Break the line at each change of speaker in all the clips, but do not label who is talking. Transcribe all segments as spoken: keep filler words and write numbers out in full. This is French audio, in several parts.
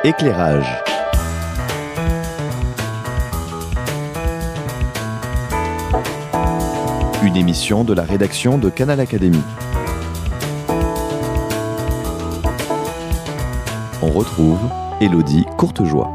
Éclairage. Une émission de la rédaction de Canal Académie. On retrouve Élodie Courtejoie.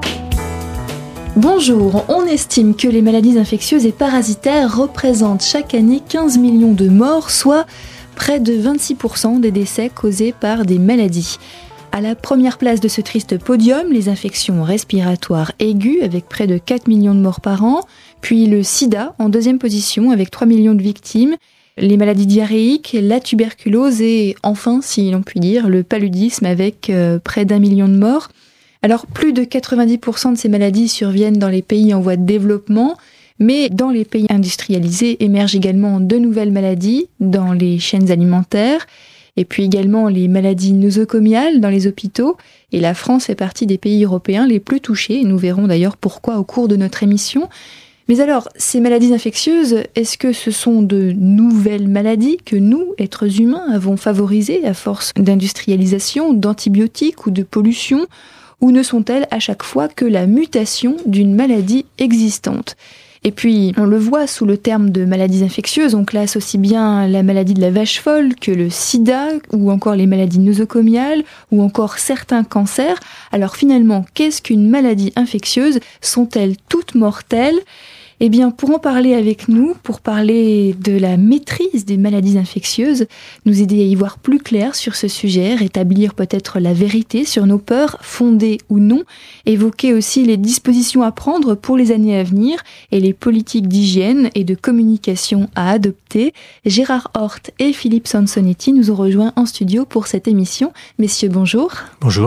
Bonjour, on estime que les maladies infectieuses et parasitaires représentent chaque année quinze millions de morts, soit près de vingt-six pour cent des décès causés par des maladies. À la première place de ce triste podium, les infections respiratoires aiguës avec près de quatre millions de morts par an, puis le sida en deuxième position avec trois millions de victimes, les maladies diarrhéiques, la tuberculose et enfin, si l'on peut dire, le paludisme avec euh, près d'un million de morts. Alors plus de quatre-vingt-dix pour cent de ces maladies surviennent dans les pays en voie de développement, mais dans les pays industrialisés émergent également de nouvelles maladies dans les chaînes alimentaires, et puis également les maladies nosocomiales dans les hôpitaux, et la France fait partie des pays européens les plus touchés, et nous verrons d'ailleurs pourquoi au cours de notre émission. Mais alors, ces maladies infectieuses, est-ce que ce sont de nouvelles maladies que nous, êtres humains, avons favorisées à force d'industrialisation, d'antibiotiques ou de pollution, ou ne sont-elles à chaque fois que la mutation d'une maladie existante ? Et puis, on le voit sous le terme de maladies infectieuses, on classe aussi bien la maladie de la vache folle que le sida, ou encore les maladies nosocomiales, ou encore certains cancers. Alors finalement, qu'est-ce qu'une maladie infectieuse ? Sont-elles toutes mortelles ? Eh bien, pour en parler avec nous, pour parler de la maîtrise des maladies infectieuses, nous aider à y voir plus clair sur ce sujet, rétablir peut-être la vérité sur nos peurs, fondées ou non, évoquer aussi les dispositions à prendre pour les années à venir et les politiques d'hygiène et de communication à adopter. Gérard Hort et Philippe Sansonetti nous ont rejoints en studio pour cette émission. Messieurs, bonjour.
Bonjour.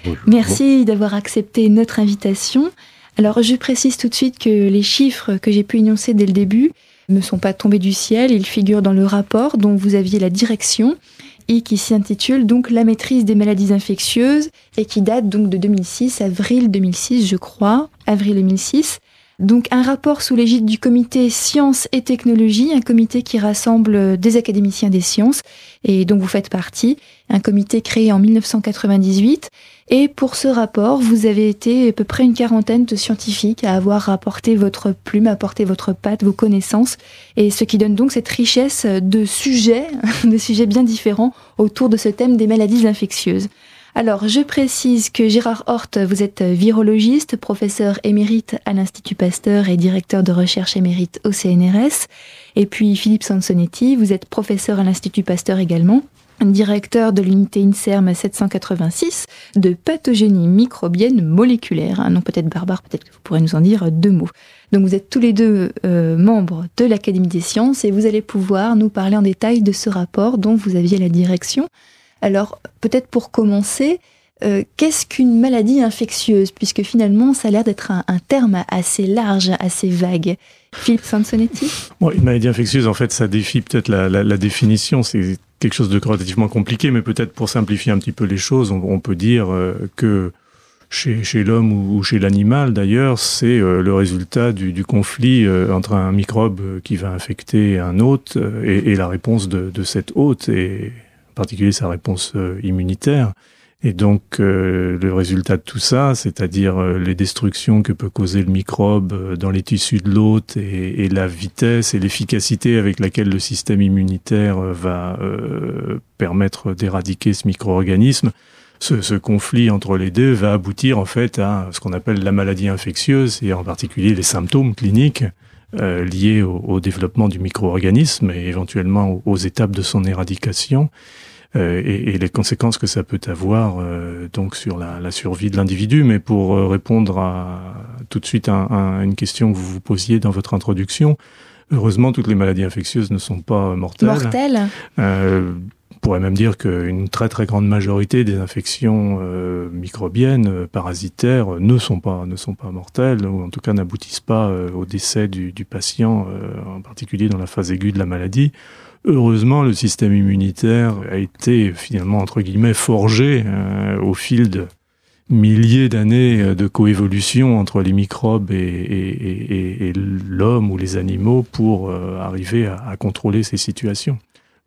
Merci d'avoir accepté notre invitation. Alors, je précise tout de suite que les chiffres que j'ai pu énoncer dès le début ne sont pas tombés du ciel, ils figurent dans le rapport dont vous aviez la direction et qui s'intitule donc La maîtrise des maladies infectieuses et qui date donc de deux mille six, avril deux mille six, je crois, avril deux mille six. Donc un rapport sous l'égide du comité Sciences et Technologies, un comité qui rassemble des académiciens des sciences et dont vous faites partie, un comité créé en dix-neuf cent quatre-vingt-dix-huit. Et pour ce rapport, vous avez été à peu près une quarantaine de scientifiques à avoir apporté votre plume, apporté votre patte, vos connaissances, et ce qui donne donc cette richesse de sujets, de sujets bien différents autour de ce thème des maladies infectieuses. Alors, je précise que Gérard Hort, vous êtes virologiste, professeur émérite à l'Institut Pasteur et directeur de recherche émérite au C N R S. Et puis Philippe Sansonetti, vous êtes professeur à l'Institut Pasteur également, directeur de l'unité INSERM sept cent quatre-vingt-six de pathogénie microbienne moléculaire. Un nom peut-être barbare, peut-être que vous pourrez nous en dire deux mots. Donc vous êtes tous les deux euh, membres de l'Académie des sciences et vous allez pouvoir nous parler en détail de ce rapport dont vous aviez la direction. Alors, peut-être pour commencer, euh, qu'est-ce qu'une maladie infectieuse ? Puisque finalement, ça a l'air d'être un, un terme assez large, assez vague. Philippe Sansonetti ?
Bon, une maladie infectieuse, en fait, ça défie peut-être la, la, la définition. C'est quelque chose de relativement compliqué, mais peut-être pour simplifier un petit peu les choses, on, on peut dire euh, que chez, chez l'homme ou, ou chez l'animal, d'ailleurs, c'est euh, le résultat du, du conflit euh, entre un microbe qui va infecter un hôte euh, et, et la réponse de, de cet hôte, et en particulier sa réponse euh, immunitaire. Et donc, euh, le résultat de tout ça, c'est-à-dire euh, les destructions que peut causer le microbe euh, dans les tissus de l'hôte et, et la vitesse et l'efficacité avec laquelle le système immunitaire euh, va euh, permettre d'éradiquer ce micro-organisme, ce, ce conflit entre les deux va aboutir en fait à ce qu'on appelle la maladie infectieuse et en particulier les symptômes cliniques euh, liés au, au développement du micro-organisme et éventuellement aux, aux étapes de son éradication. Euh, et, et les conséquences que ça peut avoir euh, donc sur la, la survie de l'individu. Mais pour euh, répondre à, tout de suite à, à une question que vous vous posiez dans votre introduction, heureusement, toutes les maladies infectieuses ne sont pas mortelles.
Mortelles.
Euh, on pourrait même dire qu'une très très grande majorité des infections euh, microbiennes, euh, parasitaires, euh, ne sont pas ne sont pas mortelles, ou en tout cas n'aboutissent pas euh, au décès du, du patient, euh, en particulier dans la phase aiguë de la maladie. Heureusement, le système immunitaire a été finalement, entre guillemets, forgé euh, au fil de milliers d'années de coévolution entre les microbes et, et, et, et l'homme ou les animaux pour euh, arriver à, à contrôler ces situations.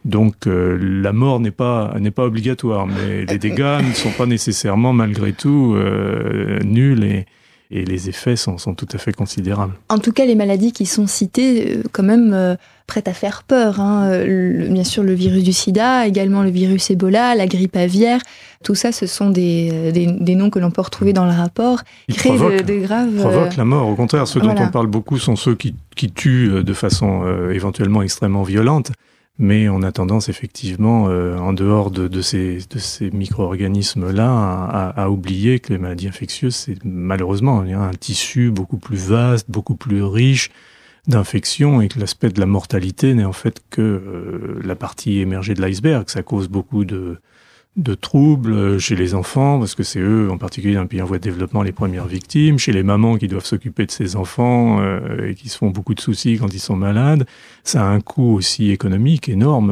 Donc euh, la mort n'est pas n'est pas obligatoire, mais les dégâts ne sont pas nécessairement malgré tout euh, nuls et et les effets sont, sont tout à fait considérables.
En tout cas, les maladies qui sont citées, euh, quand même, euh, prêtent à faire peur. Hein. Le, bien sûr, le virus du sida, également le virus Ebola, la grippe aviaire, tout ça, ce sont des, des, des noms que l'on peut retrouver dans le rapport.
Ils
créent
provoquent,
de, de graves...
Ils provoquent la mort. Au contraire, ceux
voilà.
dont on parle beaucoup sont ceux qui, qui tuent de façon euh, éventuellement extrêmement violente. Mais on a tendance effectivement, euh, en dehors de, de ces, de ces micro-organismes-là, à, à oublier que les maladies infectieuses, c'est malheureusement il y a un tissu beaucoup plus vaste, beaucoup plus riche d'infections, et que l'aspect de la mortalité n'est en fait que euh, la partie émergée de l'iceberg. Ça cause beaucoup de, de troubles chez les enfants, parce que c'est eux, en particulier dans les pays en voie de développement, les premières victimes, chez les mamans qui doivent s'occuper de ces enfants euh, et qui se font beaucoup de soucis quand ils sont malades. Ça a un coût aussi économique énorme,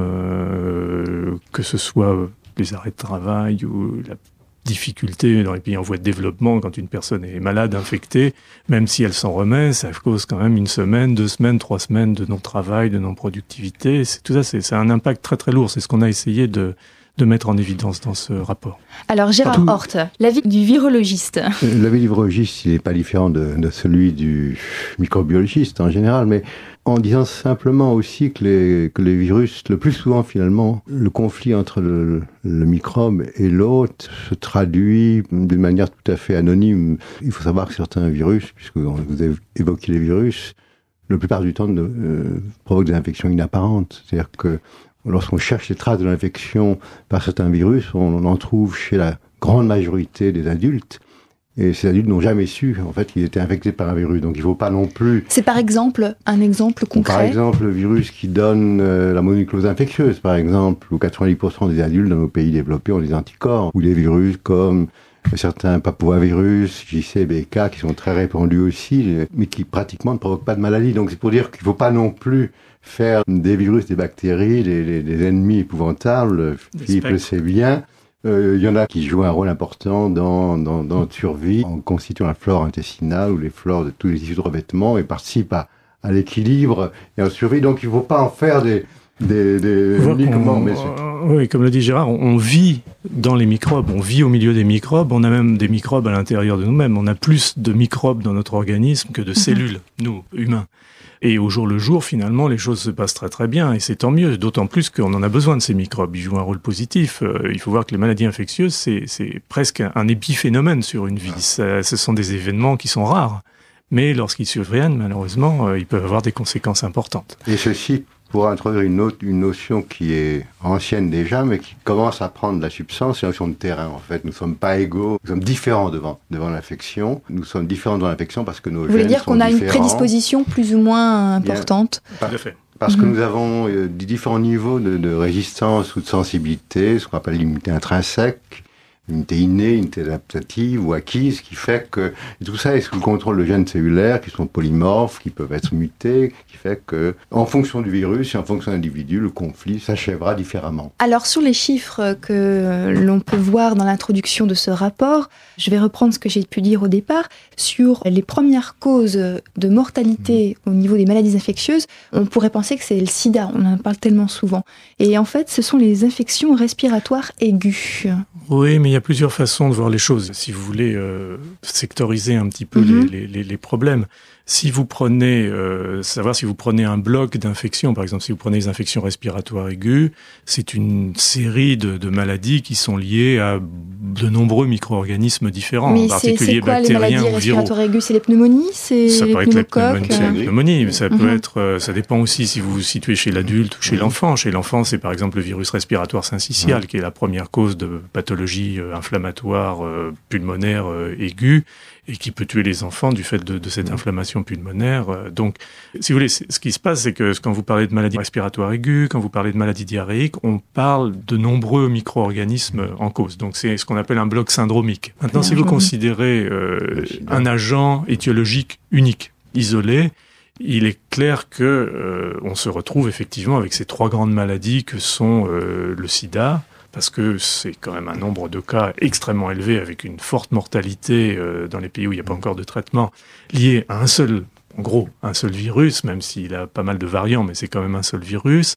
euh, que ce soit les arrêts de travail ou la difficulté dans les pays en voie de développement quand une personne est malade, infectée, même si elle s'en remet, ça cause quand même une semaine, deux semaines, trois semaines de non-travail, de non-productivité. C'est, tout ça, c'est, c'est un impact très très lourd. C'est ce qu'on a essayé de de mettre en évidence dans ce rapport.
Alors Gérard
Tout...
Horth, l'avis du virologiste.
L'avis du virologiste, il n'est pas différent de, de celui du microbiologiste en général, mais en disant simplement aussi que les, que les virus, le plus souvent finalement, le conflit entre le, le microbe et l'hôte se traduit d'une manière tout à fait anonyme. Il faut savoir que certains virus, puisque vous avez évoqué les virus, la plupart du temps euh, provoquent des infections inapparentes. C'est-à-dire que lorsqu'on cherche les traces de l'infection par certains virus, on en trouve chez la grande majorité des adultes. Et ces adultes n'ont jamais su, en fait, qu'ils étaient infectés par un virus. Donc il ne faut pas non plus...
C'est par exemple un exemple concret.
Par exemple, le virus qui donne euh, la mononucléose infectieuse, par exemple, où quatre-vingt-dix pour cent des adultes dans nos pays développés ont des anticorps. Ou des virus comme certains papillomavirus, J C, B K, qui sont très répandus aussi, mais qui pratiquement ne provoquent pas de maladie. Donc c'est pour dire qu'il ne faut pas non plus faire des virus, des bactéries, des, des, des ennemis épouvantables. Philippe le sait bien. Il euh, y en a qui jouent un rôle important dans, dans, dans notre survie, en constituant la flore intestinale ou les flores de tous les tissus de revêtement, et participent à, à l'équilibre et à la survie. Donc il ne faut pas en faire des... des, des uniquement, mais
oui, comme le dit Gérard, on, on vit dans les microbes, on vit au milieu des microbes, on a même des microbes à l'intérieur de nous-mêmes. On a plus de microbes dans notre organisme que de cellules, nous, humains. Et au jour le jour, finalement, les choses se passent très très bien, et c'est tant mieux, d'autant plus qu'on en a besoin de ces microbes. Ils jouent un rôle positif. Euh, il faut voir que les maladies infectieuses, c'est, c'est presque un épiphénomène sur une vie. Ça, ce sont des événements qui sont rares, mais lorsqu'ils surviennent, malheureusement, euh, ils peuvent avoir des conséquences importantes.
Et ceci pour introduire une, autre, une notion qui est ancienne déjà, mais qui commence à prendre de la substance, c'est la notion de terrain, en fait. Nous ne sommes pas égaux, nous sommes différents devant, devant l'infection. Nous sommes différents devant l'infection parce que nos gènes sont différents.
Vous voulez dire qu'on a une prédisposition plus ou moins importante?
Bien, Tout à fait. Parce que mmh. nous avons euh, des différents niveaux de, de résistance ou de sensibilité, ce qu'on appelle l'immunité intrinsèque, l'immunité innée, l'immunité adaptative ou acquise, qui fait que et tout ça est sous le contrôle de gènes cellulaires qui sont polymorphes, qui peuvent être mutés, qui fait que, en fonction du virus et en fonction de l'individu, le conflit s'achèvera différemment.
Alors, sur les chiffres que l'on peut voir dans l'introduction de ce rapport, je vais reprendre ce que j'ai pu dire au départ. Sur les premières causes de mortalité mmh. au niveau des maladies infectieuses, on pourrait penser que c'est le sida, on en parle tellement souvent. Et en fait, ce sont les infections respiratoires aiguës.
Oui, mais il y a plusieurs façons de voir les choses. Si vous voulez euh, sectoriser un petit peu mmh. les, les, les problèmes, si vous prenez, euh, savoir si vous prenez un bloc d'infections, par exemple, si vous prenez les infections respiratoires aiguës, c'est une série de, de maladies qui sont liées à de nombreux micro-organismes différents,
mais
en particulier
c'est quoi,
bactériens
les maladies
ou viraux.
respiratoires aiguës, c'est les pneumonies, c'est
ça
les
peut être la pneumonie,
pneumocoques.
c'est la pneumonie, mais ça peut
mmh.
être, euh, ça dépend aussi si vous vous situez chez l'adulte ou chez mmh. l'enfant. Chez l'enfant, c'est par exemple le virus respiratoire syncytial, mmh. qui est la première cause de pathologie euh, inflammatoire euh, pulmonaire euh, aiguë, et qui peut tuer les enfants du fait de, de cette inflammation pulmonaire. Donc, si vous voulez, ce qui se passe, c'est que quand vous parlez de maladies respiratoires aiguës, quand vous parlez de maladies diarrhéiques, on parle de nombreux micro-organismes en cause. Donc, c'est ce qu'on appelle un bloc syndromique. Maintenant, si vous considérez euh, un agent étiologique unique, isolé, il est clair que euh, on se retrouve effectivement avec ces trois grandes maladies que sont euh, le sida, parce que c'est quand même un nombre de cas extrêmement élevé, avec une forte mortalité euh, dans les pays où il n'y a pas encore de traitement, lié à un seul, en gros, un seul virus, même s'il a pas mal de variants, mais c'est quand même un seul virus.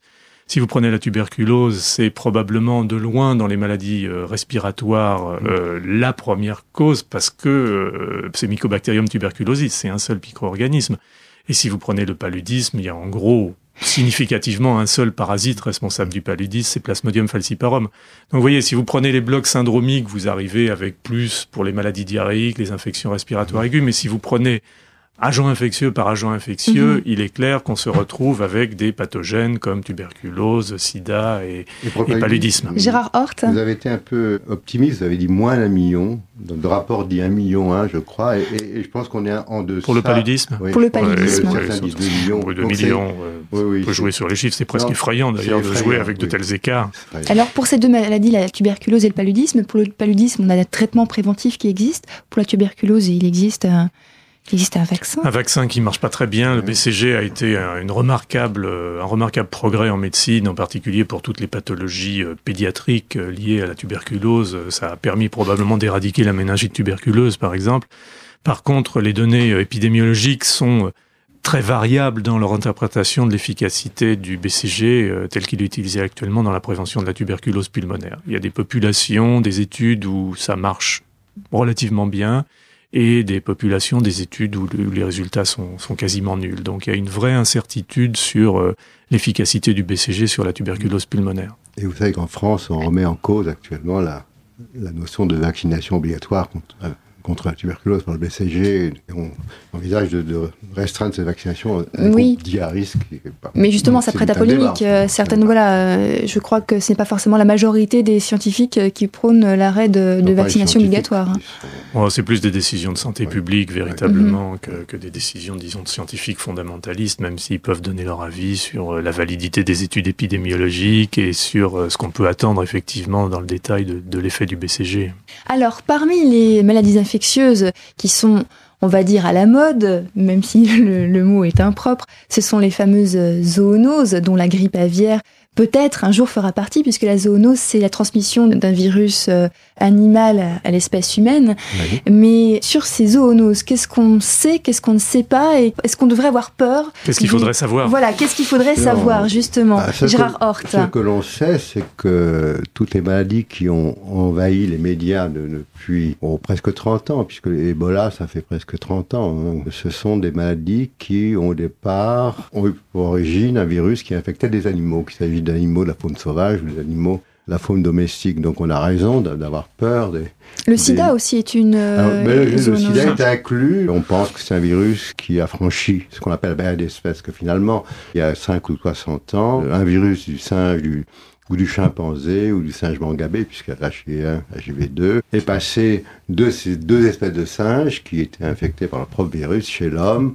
Si vous prenez la tuberculose, c'est probablement de loin dans les maladies euh, respiratoires euh, mmh. la première cause parce que euh, c'est Mycobacterium tuberculosis, c'est un seul micro-organisme. Et si vous prenez le paludisme, il y a en gros significativement un seul parasite responsable du paludisme, c'est Plasmodium falciparum. Donc vous voyez, si vous prenez les blocs syndromiques, vous arrivez avec plus pour les maladies diarrhéiques, les infections respiratoires aiguës, mais si vous prenez agent infectieux par agent infectieux, mmh. il est clair qu'on se retrouve avec des pathogènes comme tuberculose, sida et, et, et paludisme.
Gérard Hort.
Vous avez été un peu optimiste, vous avez dit moins d'un million. Donc, le rapport dit un million, hein, je crois, et, et, et je pense qu'on est en deçà.
Pour le paludisme
oui,
Pour le paludisme.
Ouais, certains disent deux millions. deux millions, euh, oui, oui, on peut jouer sur les chiffres, c'est presque non, effrayant d'ailleurs de jouer avec oui. de tels écarts.
Alors pour ces deux maladies, la tuberculose et le paludisme, pour le paludisme, on a des traitements préventifs qui existent. Pour la tuberculose, il existe un... Il existe un vaccin.
Un vaccin qui marche pas très bien. Le B C G a été une remarquable, un remarquable progrès en médecine, en particulier pour toutes les pathologies pédiatriques liées à la tuberculose. Ça a permis probablement d'éradiquer la méningite tuberculeuse, par exemple. Par contre, les données épidémiologiques sont très variables dans leur interprétation de l'efficacité du B C G tel qu'il est utilisé actuellement dans la prévention de la tuberculose pulmonaire. Il y a des populations, des études où ça marche relativement bien, et des populations, des études où, le, où les résultats sont, sont quasiment nuls. Donc il y a une vraie incertitude sur euh, l'efficacité du B C G sur la tuberculose pulmonaire.
Et vous savez qu'en France, on remet en cause actuellement la, la notion de vaccination obligatoire contre, euh, contre la tuberculose par le B C G. Et on envisage de, de restreindre cette vaccination à un
oui.
groupe dit à risque. Pas,
Mais justement, ça prête à polémique. Euh, certaines, voilà, euh, je crois que ce n'est pas forcément la majorité des scientifiques qui prônent l'arrêt de, de vaccination obligatoire. Hein.
Oh, c'est plus des décisions de santé ouais. publique, véritablement, ouais. que, que des décisions, disons, de scientifiques fondamentalistes, même s'ils peuvent donner leur avis sur la validité des études épidémiologiques et sur ce qu'on peut attendre, effectivement, dans le détail de, de l'effet du B C G.
Alors, parmi les maladies infectieuses qui sont, on va dire, à la mode, même si le, le mot est impropre, ce sont les fameuses zoonoses, dont la grippe aviaire peut-être un jour fera partie, puisque la zoonose, c'est la transmission d'un virus euh, animal à, à l'espèce humaine. Oui. Mais sur ces zoonoses, qu'est-ce qu'on sait, qu'est-ce qu'on ne sait pas, et est-ce qu'on devrait avoir peur?
Qu'est-ce qu'il faudrait savoir?
Voilà, qu'est-ce qu'il faudrait non. savoir, justement, bah, Gérard Hort.
Ce que l'on sait, c'est que toutes les maladies qui ont envahi les médias de, depuis oh, presque trente ans, puisque l'Ebola, ça fait presque trente ans, hein, ce sont des maladies qui, au départ, ont eu pour origine un virus qui infectait des animaux, qu'il s'agit d'animaux de la faune sauvage ou des animaux de la faune domestique. Donc on a raison d'avoir peur des...
Le
des...
sida aussi est une...
Alors, mais le, le sida est inclus. On pense que c'est un virus qui a franchi ce qu'on appelle la barrière d'espèce, que finalement, il y a cinq ou soixante ans, un virus du singe, du... ou du chimpanzé, ou du singe mangabé, puisqu'il y a H I V un, H I V deux, est passé de ces deux espèces de singes qui étaient infectés par le propre virus chez l'homme.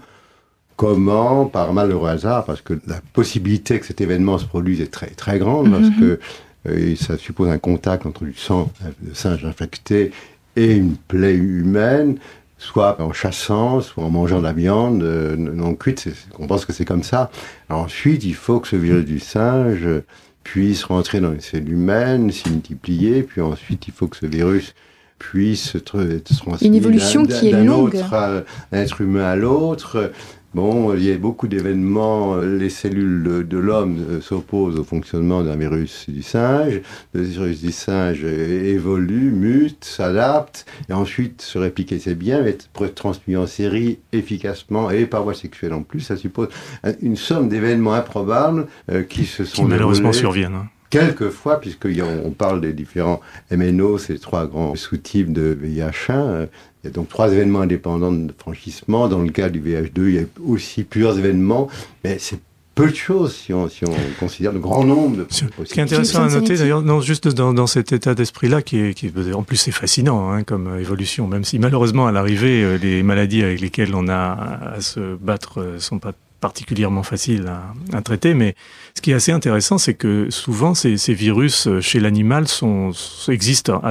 Comment? Par malheureux hasard, parce que la possibilité que cet événement se produise est très, très grande, mm-hmm. parce que euh, ça suppose un contact entre du sang de singe infecté et une plaie humaine, soit en chassant, soit en mangeant de la viande euh, non cuite. C'est, on pense que c'est comme ça. Alors ensuite, il faut que ce virus du singe puisse rentrer dans les cellules humaines, s'y multiplier, puis ensuite, il faut que ce virus puisse être transmis
une évolution d'un, qui
d'un
est longue.
Autre, euh, d'un être humain à l'autre. Bon, il y a beaucoup d'événements. Les cellules de, de l'homme s'opposent au fonctionnement d'un virus du singe. Le virus du singe évolue, mute, s'adapte, et ensuite se répliquer, c'est bien, mais pour être transmis en série efficacement et par voie sexuelle en plus, ça suppose une somme d'événements improbables euh, qui se sont
qui malheureusement surviennent. Hein.
Quelquefois, puisqu'on parle des différents M N O, ces trois grands sous-types de V I H un, il y a donc trois événements indépendants de franchissement. Dans le cas du V I H deux, il y a aussi plusieurs événements, mais c'est peu de choses si on, si on considère le grand nombre de
Ce qui est intéressant à noter, d'ailleurs, non, juste dans, dans cet état d'esprit-là, qui est, qui est, en plus c'est fascinant hein, comme évolution, même si malheureusement à l'arrivée, les maladies avec lesquelles on a à se battre ne sont pas particulièrement faciles à, à traiter, mais ce qui est assez intéressant, c'est que souvent ces, ces virus chez l'animal sont, existent à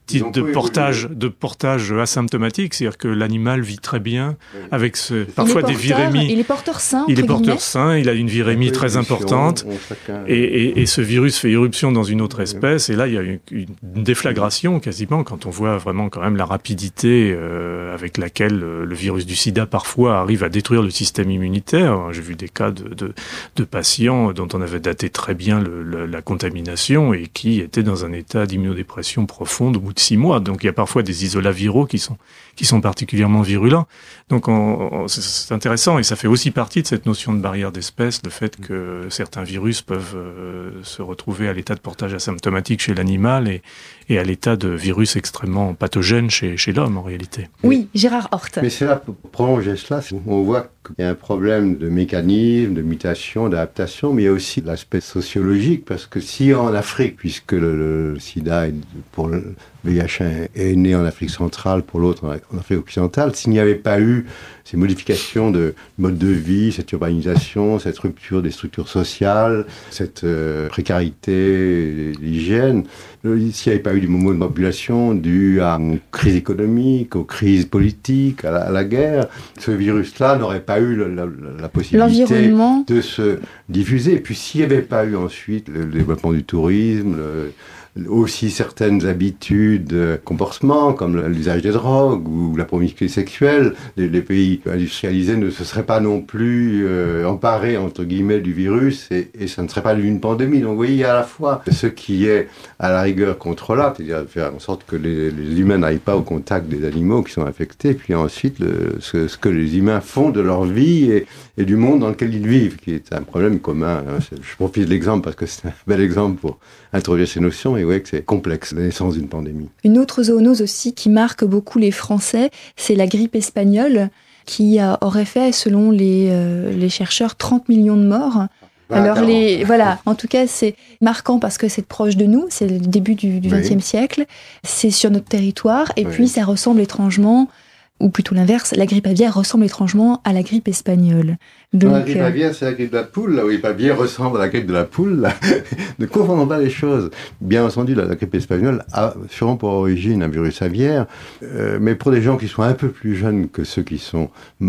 type de portage, de portage asymptomatique, c'est-à-dire que l'animal vit très bien oui. avec ce, parfois des virémies.
Il est porteur sain.
Il est porteur sain, il a une virémie très importante, et, et, et ce virus fait irruption dans une autre espèce, et là il y a une, une déflagration quasiment quand on voit vraiment quand même la rapidité euh, avec laquelle euh, le virus du sida parfois arrive à détruire le système immunitaire. J'ai vu des cas de, de, de patients dont on avait daté très bien le, le, la contamination et qui étaient dans un état d'immunodépression profonde au bout de six mois. Donc il y a parfois des isolats viraux qui sont qui sont particulièrement virulents. Donc on, on, c'est, c'est intéressant et ça fait aussi partie de cette notion de barrière d'espèce, le fait que certains virus peuvent euh, se retrouver à l'état de portage asymptomatique chez l'animal et, et à l'état de virus extrêmement pathogène chez, chez l'homme en réalité.
Oui, Gérard Hort.
Mais c'est là, pour prolonger cela, on voit qu'il y a un problème de mécanisme, de mutation, d'adaptation, mais il y a aussi l'aspect sociologique, parce que si en Afrique, puisque le, le sida est, pour le V I H est né en Afrique centrale, pour l'autre en Afrique occidentale, s'il n'y avait pas eu ces modifications de mode de vie, cette urbanisation, cette rupture des structures sociales, cette euh, précarité, l'hygiène, s'il n'y avait pas eu du mouvement de population dû à une crise économique, aux crises politiques, à la, à la guerre, ce virus-là n'aurait pas eu la, la, la possibilité de se diffuser. Et puis s'il n'y avait pas eu ensuite le, le développement du tourisme, le, aussi certaines habitudes, euh, comportements comme l'usage des drogues ou la promiscuité sexuelle, les, les pays industrialisés ne se seraient pas non plus euh, emparés entre guillemets du virus et, et ça ne serait pas une pandémie. Donc vous voyez, il y a à la fois ce qui est à la rigueur contrôlable, c'est-à-dire faire en sorte que les, les humains n'aillent pas au contact des animaux qui sont infectés, puis ensuite le, ce, ce que les humains font de leur vie et, et du monde dans lequel ils vivent, qui est un problème commun. Je profite de l'exemple parce que c'est un bel exemple pour introduire ces notions. Et vous voyez que c'est complexe, la naissance d'une pandémie.
Une autre zoonose aussi qui marque beaucoup les Français, c'est la grippe espagnole, qui a, aurait fait, selon les, euh, les chercheurs, trente millions de morts. Ah, Alors, les, voilà, en tout cas, c'est marquant parce que c'est proche de nous, c'est le début du vingtième oui. siècle, c'est sur notre territoire, et oui. puis ça ressemble étrangement, ou plutôt l'inverse, la grippe aviaire ressemble étrangement à la grippe espagnole.
Donc, la grippe aviaire, c'est la grippe de la poule. La grippe aviaire ressemble à la grippe de la poule. Là. Ne confondons pas les choses. Bien entendu, la, la grippe espagnole a sûrement pour origine un virus aviaire, euh, mais pour des gens qui sont un peu plus jeunes que ceux qui sont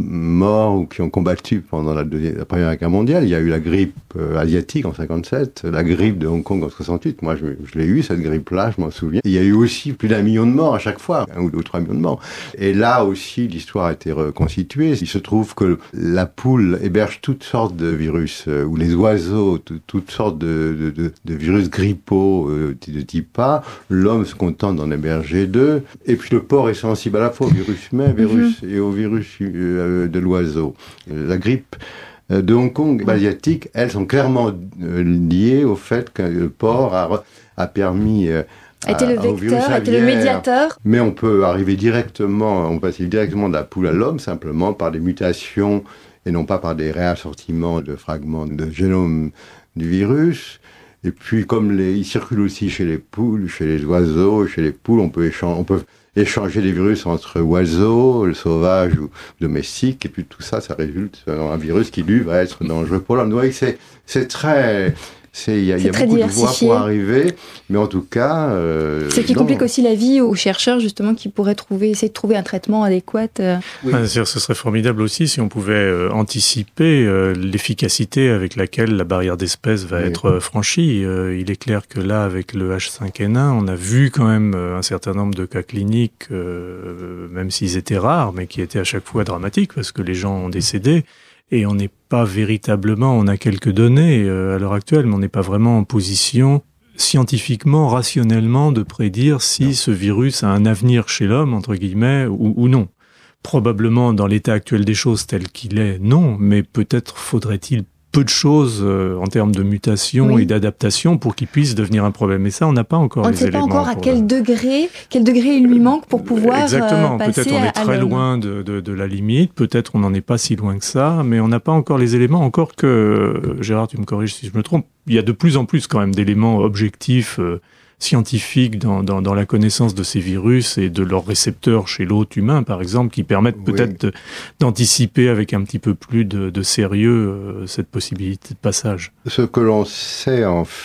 morts ou qui ont combattu pendant la, deuxième, la Première Guerre mondiale, il y a eu la grippe euh, asiatique en cinquante-sept, la grippe de Hong Kong en soixante-huit. Moi, je, je l'ai eu, cette grippe-là, je m'en souviens. Il y a eu aussi plus d'un million de morts à chaque fois, un ou deux ou trois millions de morts. Et là aussi, l'histoire a été reconstituée. Il se trouve que la poule héberge toutes sortes de virus, euh, ou les oiseaux, t- toutes sortes de, de, de, de virus grippaux euh, de type A. L'homme se contente d'en héberger deux. Et puis le porc est sensible à la fois au virus humain virus, mm-hmm. et au virus euh, de l'oiseau. La grippe de Hong Kong, asiatique, elles sont clairement euh, liées au fait que le porc a, a permis... Euh,
était le vecteur, était le médiateur.
Mais on peut arriver directement, on passe directement de la poule à l'homme, simplement par des mutations et non pas par des réassortiments de fragments de génome du virus. Et puis, comme les, il circule aussi chez les poules, chez les oiseaux, chez les poules, on peut échanger, on peut échanger des virus entre oiseaux, le sauvage ou domestique, et puis tout ça, ça résulte dans un virus qui, lui, va être dangereux pour l'homme. Donc, c'est, c'est très... Il y a, y a beaucoup de voies pour arriver, mais en tout cas... Euh,
Ce qui non. complique aussi la vie aux chercheurs, justement, qui pourraient trouver, essayer de trouver un traitement adéquat. Euh.
Oui. Ah, ce serait formidable aussi si on pouvait euh, anticiper euh, l'efficacité avec laquelle la barrière d'espèce va oui. être euh, franchie. Euh, il est clair que là, avec le H cinq N un, on a vu quand même euh, un certain nombre de cas cliniques, euh, même s'ils étaient rares, mais qui étaient à chaque fois dramatiques, parce que les gens ont décédé. Et on n'est pas véritablement, on a quelques données euh, à l'heure actuelle, mais on n'est pas vraiment en position scientifiquement, rationnellement, de prédire si non. ce virus a un avenir chez l'homme, entre guillemets, ou, ou non. Probablement, dans l'état actuel des choses tel qu'il est, non, mais peut-être faudrait-il peu de choses euh, en termes de mutation oui. et d'adaptation pour qu'il puisse devenir un problème. Et ça, on n'a pas encore
on
les éléments.
On ne sait pas encore à quel
le...
degré, quel degré il lui manque pour pouvoir
Exactement.
Euh, passer
peut-être on est très loin de, de, de la limite, peut-être on n'en est pas si loin que ça, mais on n'a pas encore les éléments, encore que, euh, Gérard, tu me corriges si je me trompe, il y a de plus en plus quand même d'éléments objectifs euh, scientifiques dans, dans, dans la connaissance de ces virus et de leurs récepteurs chez l'hôte humain, par exemple, qui permettent oui. peut-être de, d'anticiper avec un petit peu plus de, de sérieux euh, cette possibilité de passage.
Ce que l'on sait, en fait,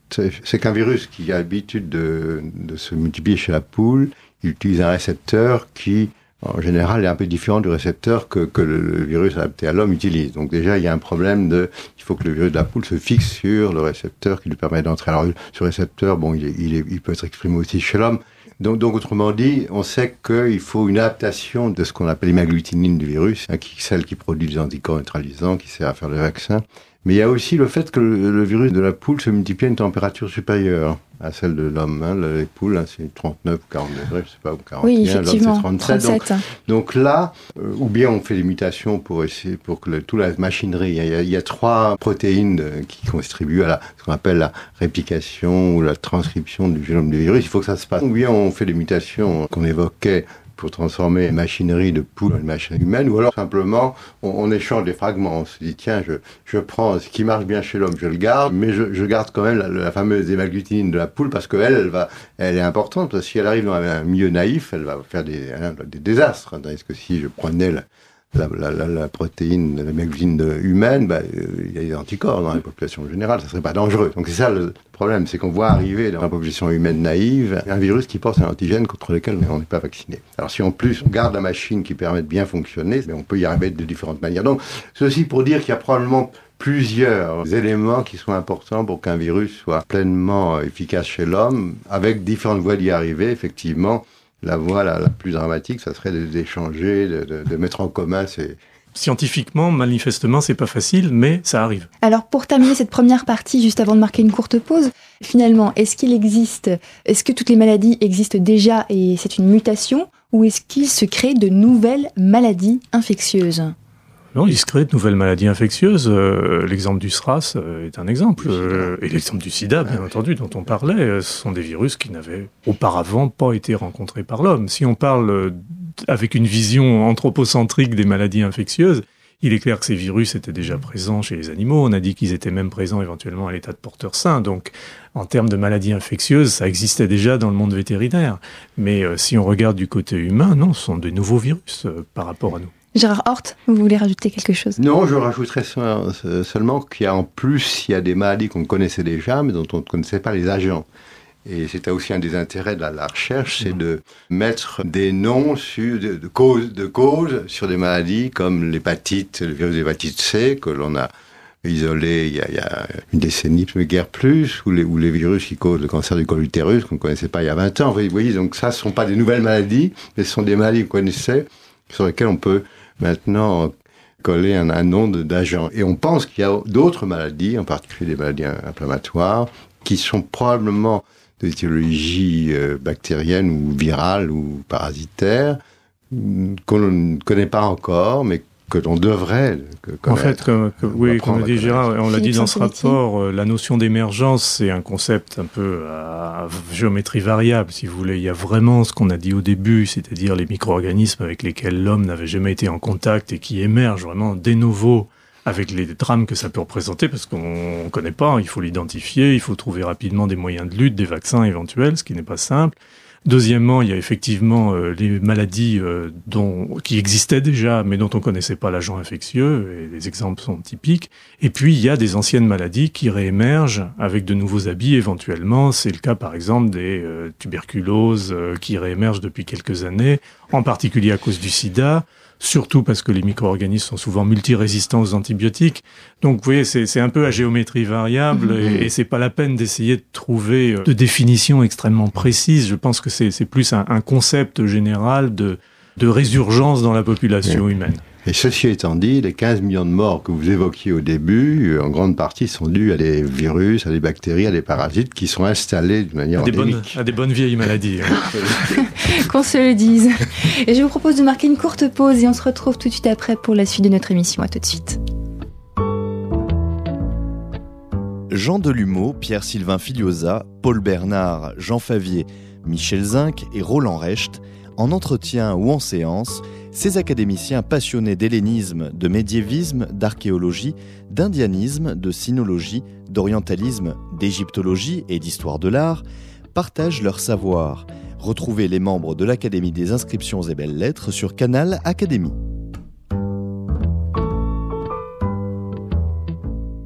c'est, c'est qu'un virus qui a l'habitude de, de se multiplier chez la poule, il utilise un récepteur qui, en général, est un peu différent du récepteur que, que le, le virus adapté à l'homme utilise. Donc déjà, il y a un problème de... Il faut que le virus de la poule se fixe sur le récepteur qui lui permet d'entrer. Alors, ce récepteur, bon, il, est, il, est, il peut être exprimé aussi chez l'homme. Donc, donc, autrement dit, on sait qu'il faut une adaptation de ce qu'on appelle l'hémagglutinine du virus, hein, qui, celle qui produit des anticorps neutralisants, qui sert à faire le vaccin. Mais il y a aussi le fait que le, le virus de la poule se multiplie à une température supérieure à celle de l'homme. Hein. Les poules, hein, c'est trente-neuf ou quarante degrés, je sais pas, ou quarante et un.
Oui, effectivement,
l'homme, c'est trente-sept.
trente-sept.
Donc, donc là, euh, ou bien on fait des mutations pour essayer, pour que le, toute la machinerie, il y, a, il y a trois protéines de, qui contribuent à la, ce qu'on appelle la réplication ou la transcription du génome du virus. Il faut que ça se passe. Ou bien on fait des mutations qu'on évoquait pour transformer une machinerie de poule en une machinerie humaine, ou alors simplement on, on échange des fragments. On se dit tiens, je, je prends ce qui marche bien chez l'homme, je le garde, mais je, je garde quand même la, la fameuse hémagglutinine de la poule parce qu'elle, elle va, elle est importante. Parce que si elle arrive dans un milieu naïf, elle va faire des, hein, des désastres. Tandis que si je prenais la, la, la, la, la protéine, la hémagglutinine humaine, bah, euh, il y a des anticorps dans la population générale, ça serait pas dangereux. Donc c'est ça le problème, c'est qu'on voit arriver dans la population humaine naïve un virus qui porte un antigène contre lequel on n'est pas vacciné. Alors si en plus on garde la machine qui permet de bien fonctionner, on peut y arriver de différentes manières. Donc ceci pour dire qu'il y a probablement plusieurs éléments qui sont importants pour qu'un virus soit pleinement efficace chez l'homme, avec différentes voies d'y arriver, effectivement. La voie la, la plus dramatique, ça serait d'échanger, de, de, de mettre en commun ces...
Scientifiquement, manifestement, c'est pas facile, mais ça arrive.
Alors, pour terminer cette première partie, juste avant de marquer une courte pause, finalement, est-ce qu'il existe, est-ce que toutes les maladies existent déjà et c'est une mutation, ou est-ce qu'il se crée de nouvelles maladies infectieuses ?
Non, il se crée de nouvelles maladies infectieuses. Euh, l'exemple du SRAS euh, est un exemple. Euh, et l'exemple du sida, bien entendu, dont on parlait, euh, ce sont des virus qui n'avaient auparavant pas été rencontrés par l'homme. Si on parle euh, avec une vision anthropocentrique des maladies infectieuses, il est clair que ces virus étaient déjà présents chez les animaux. On a dit qu'ils étaient même présents éventuellement à l'état de porteurs sains. Donc, en termes de maladies infectieuses, ça existait déjà dans le monde vétérinaire. Mais euh, si on regarde du côté humain, non, ce sont de nouveaux virus euh, par rapport à nous.
Gérard Hort, vous voulez rajouter quelque chose ?
Non, je rajouterais seulement qu'il y a en plus, il y a des maladies qu'on connaissait déjà, mais dont on ne connaissait pas les agents. Et c'était aussi un des intérêts de la, la recherche, c'est de mettre des noms sur, de, de causes de cause sur des maladies comme l'hépatite, le virus d'hépatite C, que l'on a isolé il y a, il y a une décennie, mais guère plus, ou les, ou les virus qui causent le cancer du col utérus, qu'on ne connaissait pas il y a vingt ans. Vous voyez, donc ça, ce ne sont pas des nouvelles maladies, mais ce sont des maladies qu'on connaissait, sur lesquelles on peut maintenant coller un, un nom de, d'agent. Et on pense qu'il y a d'autres maladies, en particulier des maladies inflammatoires, qui sont probablement d'étiologie euh, bactérienne ou virale ou parasitaire, qu'on ne connaît pas encore, mais que l'on devrait connaître.
En fait, comme, comme, oui, comme l'a dit Gérard, on l'a dit dans ce rapport, euh, la notion d'émergence, c'est un concept un peu à géométrie variable, si vous voulez. Il y a vraiment ce qu'on a dit au début, c'est-à-dire les micro-organismes avec lesquels l'homme n'avait jamais été en contact et qui émergent vraiment de nouveau avec les drames que ça peut représenter, parce qu'on ne connaît pas, il faut l'identifier, il faut trouver rapidement des moyens de lutte, des vaccins éventuels, ce qui n'est pas simple. Deuxièmement, il y a effectivement euh, les maladies euh, dont, qui existaient déjà, mais dont on ne connaissait pas l'agent infectieux, et les exemples sont typiques. Et puis, il y a des anciennes maladies qui réémergent avec de nouveaux habits éventuellement. C'est le cas, par exemple, des euh, tuberculoses euh, qui réémergent depuis quelques années, en particulier à cause du sida, surtout parce que les micro-organismes sont souvent multirésistants aux antibiotiques. Donc, vous voyez, c'est, c'est un peu à géométrie variable, mmh. et, et c'est pas la peine d'essayer de trouver de définitions extrêmement précises. Je pense que c'est, c'est plus un, un concept général de, de résurgence dans la population oui. humaine.
Et ceci étant dit, les quinze millions de morts que vous évoquiez au début, en grande partie, sont dus à des virus, à des bactéries, à des parasites qui sont installés de manière
à des
endémique.
Bonnes, à des bonnes vieilles maladies.
Qu'on se le dise. Et je vous propose de marquer une courte pause et on se retrouve tout de suite après pour la suite de notre émission. À tout de suite.
Jean Delumeau, Pierre-Sylvain Filiosa, Paul Bernard, Jean Favier, Michel Zinc et Roland Recht, en entretien ou en séance, ces académiciens passionnés d'hellénisme, de médiévisme, d'archéologie, d'indianisme, de sinologie, d'orientalisme, d'égyptologie et d'histoire de l'art partagent leur savoir. Retrouvez les membres de l'Académie des inscriptions et belles-lettres sur Canal Académie.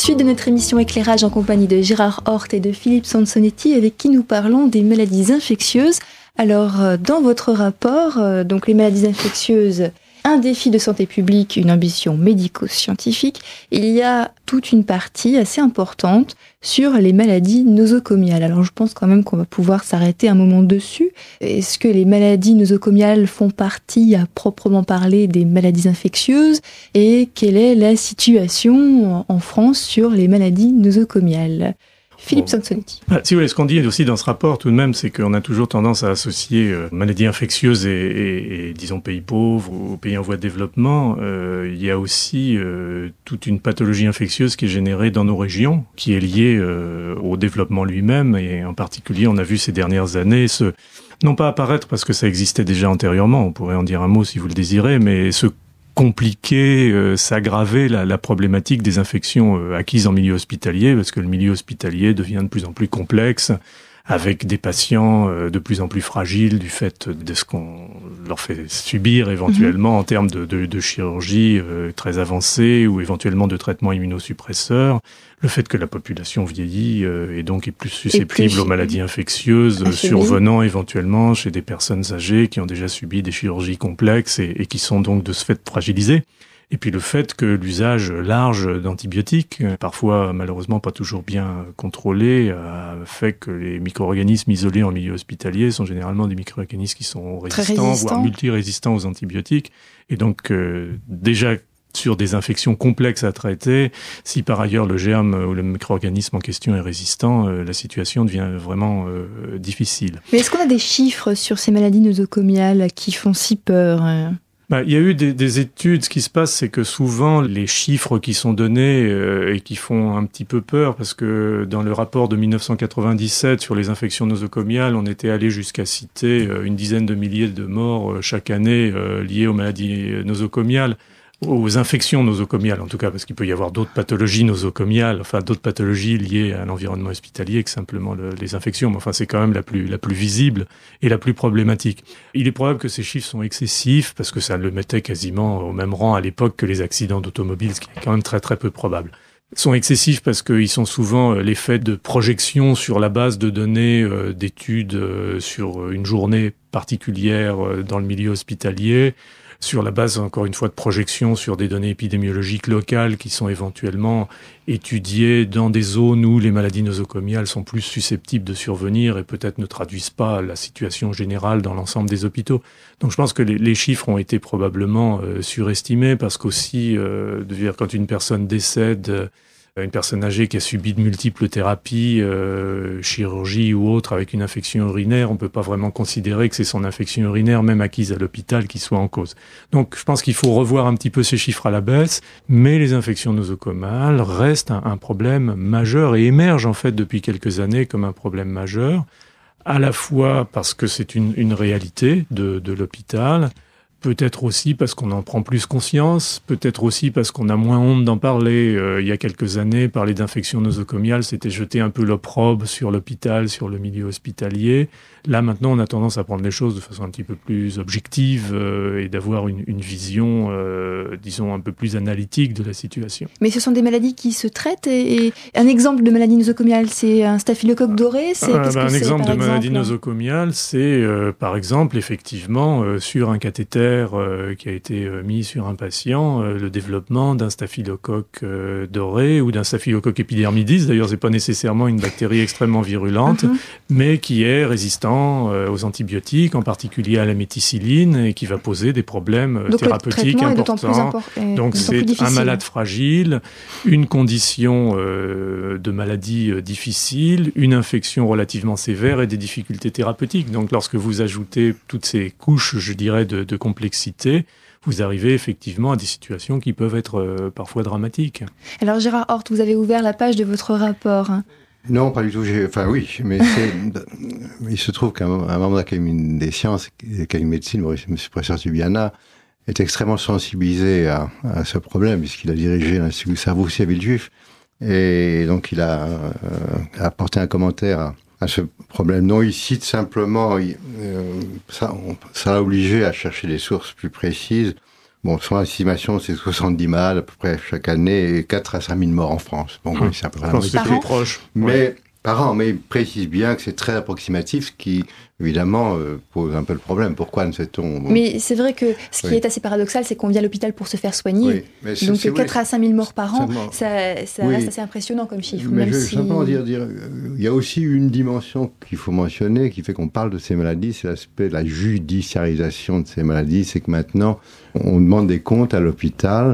Suite de notre émission Éclairage en compagnie de Gérard Hort et de Philippe Sansonetti, avec qui nous parlons des maladies infectieuses. Alors, dans votre rapport, donc les maladies infectieuses, un défi de santé publique, une ambition médico-scientifique, il y a toute une partie assez importante sur les maladies nosocomiales. Alors je pense quand même qu'on va pouvoir s'arrêter un moment dessus. Est-ce que les maladies nosocomiales font partie, à proprement parler, des maladies infectieuses? Et quelle est la situation en France sur les maladies nosocomiales? Philippe
bon.
Sansonetti.
Ah, si vous voulez, ce qu'on dit aussi dans ce rapport, tout de même, c'est qu'on a toujours tendance à associer euh, maladies infectieuses et, et, et, disons, pays pauvres ou pays en voie de développement. Euh, il y a aussi euh, toute une pathologie infectieuse qui est générée dans nos régions, qui est liée euh, au développement lui-même. Et en particulier, on a vu ces dernières années ce, non pas apparaître parce que ça existait déjà antérieurement, on pourrait en dire un mot si vous le désirez, mais ce compliquer, euh, s'aggraver la, la problématique des infections euh, acquises en milieu hospitalier, parce que le milieu hospitalier devient de plus en plus complexe, avec des patients euh, de plus en plus fragiles du fait de ce qu'on leur fait subir éventuellement mmh. en termes de, de, de chirurgie euh, très avancée ou éventuellement de traitements immunosuppresseurs. Le fait que la population vieillit euh, et donc est plus susceptible plus aux maladies infectieuses euh, survenant éventuellement chez des personnes âgées qui ont déjà subi des chirurgies complexes et, et qui sont donc de ce fait fragilisées. Et puis le fait que l'usage large d'antibiotiques, parfois malheureusement pas toujours bien contrôlé, a fait que les micro-organismes isolés en milieu hospitalier sont généralement des micro-organismes qui sont résistants, résistants. voire multirésistants aux antibiotiques. Et donc euh, déjà sur des infections complexes à traiter, si par ailleurs le germe ou le micro-organisme en question est résistant, euh, la situation devient vraiment euh, difficile.
Mais est-ce qu'on a des chiffres sur ces maladies nosocomiales qui font si peur hein?
Bah, il y a eu des, des études. Ce qui se passe, c'est que souvent, les chiffres qui sont donnés euh, et qui font un petit peu peur, parce que dans le rapport de dix-neuf cent quatre-vingt-dix-sept sur les infections nosocomiales, on était allé jusqu'à citer euh, une dizaine de milliers de morts euh, chaque année euh, liées aux maladies nosocomiales. Aux infections nosocomiales, en tout cas, parce qu'il peut y avoir d'autres pathologies nosocomiales, enfin d'autres pathologies liées à l'environnement hospitalier que simplement le, les infections. Mais enfin, c'est quand même la plus la plus visible et la plus problématique. Il est probable que ces chiffres sont excessifs parce que ça le mettait quasiment au même rang à l'époque que les accidents d'automobile, ce qui est quand même très très peu probable. Ils sont excessifs parce qu'ils sont souvent l'effet de projections sur la base de données euh, d'études euh, sur une journée particulière euh, dans le milieu hospitalier, sur la base, encore une fois, de projections sur des données épidémiologiques locales qui sont éventuellement étudiées dans des zones où les maladies nosocomiales sont plus susceptibles de survenir et peut-être ne traduisent pas la situation générale dans l'ensemble des hôpitaux. Donc je pense que les, les chiffres ont été probablement euh, surestimés parce qu'aussi, euh, de dire, quand une personne décède, euh, une personne âgée qui a subi de multiples thérapies, euh, chirurgie ou autre, avec une infection urinaire, on peut pas vraiment considérer que c'est son infection urinaire, même acquise à l'hôpital, qui soit en cause. Donc, je pense qu'il faut revoir un petit peu ces chiffres à la baisse, mais les infections nosocomiales restent un, un problème majeur et émergent en fait depuis quelques années comme un problème majeur, à la fois parce que c'est une, une réalité de, de l'hôpital, peut-être aussi parce qu'on en prend plus conscience, peut-être aussi parce qu'on a moins honte d'en parler. Euh, il y a quelques années, parler d'infection nosocomiale, c'était jeter un peu l'opprobre sur l'hôpital, sur le milieu hospitalier. Là, maintenant, on a tendance à prendre les choses de façon un petit peu plus objective euh, et d'avoir une, une vision, euh, disons, un peu plus analytique de la situation.
Mais ce sont des maladies qui se traitent et, et un exemple de maladie nosocomiale, c'est un staphylocoque doré c'est,
euh,
qu'est-ce
bah,
que
Un
c'est,
exemple de
exemple
maladie nosocomiale, c'est euh, par exemple, effectivement, euh, sur un cathéter euh, qui a été euh, mis sur un patient, euh, le développement d'un staphylocoque euh, doré ou d'un staphylocoque epidermidis. D'ailleurs, c'est pas nécessairement une bactérie extrêmement virulente, uh-huh. mais qui est résistant aux antibiotiques, en particulier à la méticilline, et qui va poser des problèmes
Donc
thérapeutiques importants.
Impor-
Donc c'est un malade fragile, une condition euh, de maladie euh, difficile, une infection relativement sévère et des difficultés thérapeutiques. Donc lorsque vous ajoutez toutes ces couches, je dirais, de, de complexité, vous arrivez effectivement à des situations qui peuvent être euh, parfois dramatiques.
Alors Gérard Hort, vous avez ouvert la page de votre rapport.
Non, pas du tout. J'ai... Enfin, oui, mais c'est... il se trouve qu'un membre de l'Académie des sciences, l'Académie de médecine, M. le professeur Subiana, est extrêmement sensibilisé à, à ce problème, puisqu'il a dirigé l'Institut Servoussi à Villejuif. Et donc, il a euh, apporté un commentaire à, à ce problème. Non, il cite simplement, il, euh, ça, on, ça a obligé à chercher des sources plus précises Bon, son estimation, c'est soixante-dix malades à peu près chaque année et quatre à cinq mille morts en France. Bon, oui, c'est un peu
Je pense que c'est plus proche.
Mais,
Ouais.
par an, mais il précise bien que c'est très approximatif, ce qui, évidemment, euh, pose un peu le problème. Pourquoi ne sait-on bon,
Mais c'est vrai que ce qui
Oui.
est assez paradoxal, c'est qu'on vient à l'hôpital pour se faire soigner.
oui, mais c'est-
Donc
c'est-
quatre
oui,
à cinq mille morts par an,
seulement-
ça, ça
Oui.
reste assez impressionnant comme chiffre.
Mais
même
je veux
si...
simplement dire, dire, euh, il y a aussi une dimension qu'il faut mentionner, qui fait qu'on parle de ces maladies, c'est l'aspect de la judiciarisation de ces maladies. C'est que maintenant, on demande des comptes à l'hôpital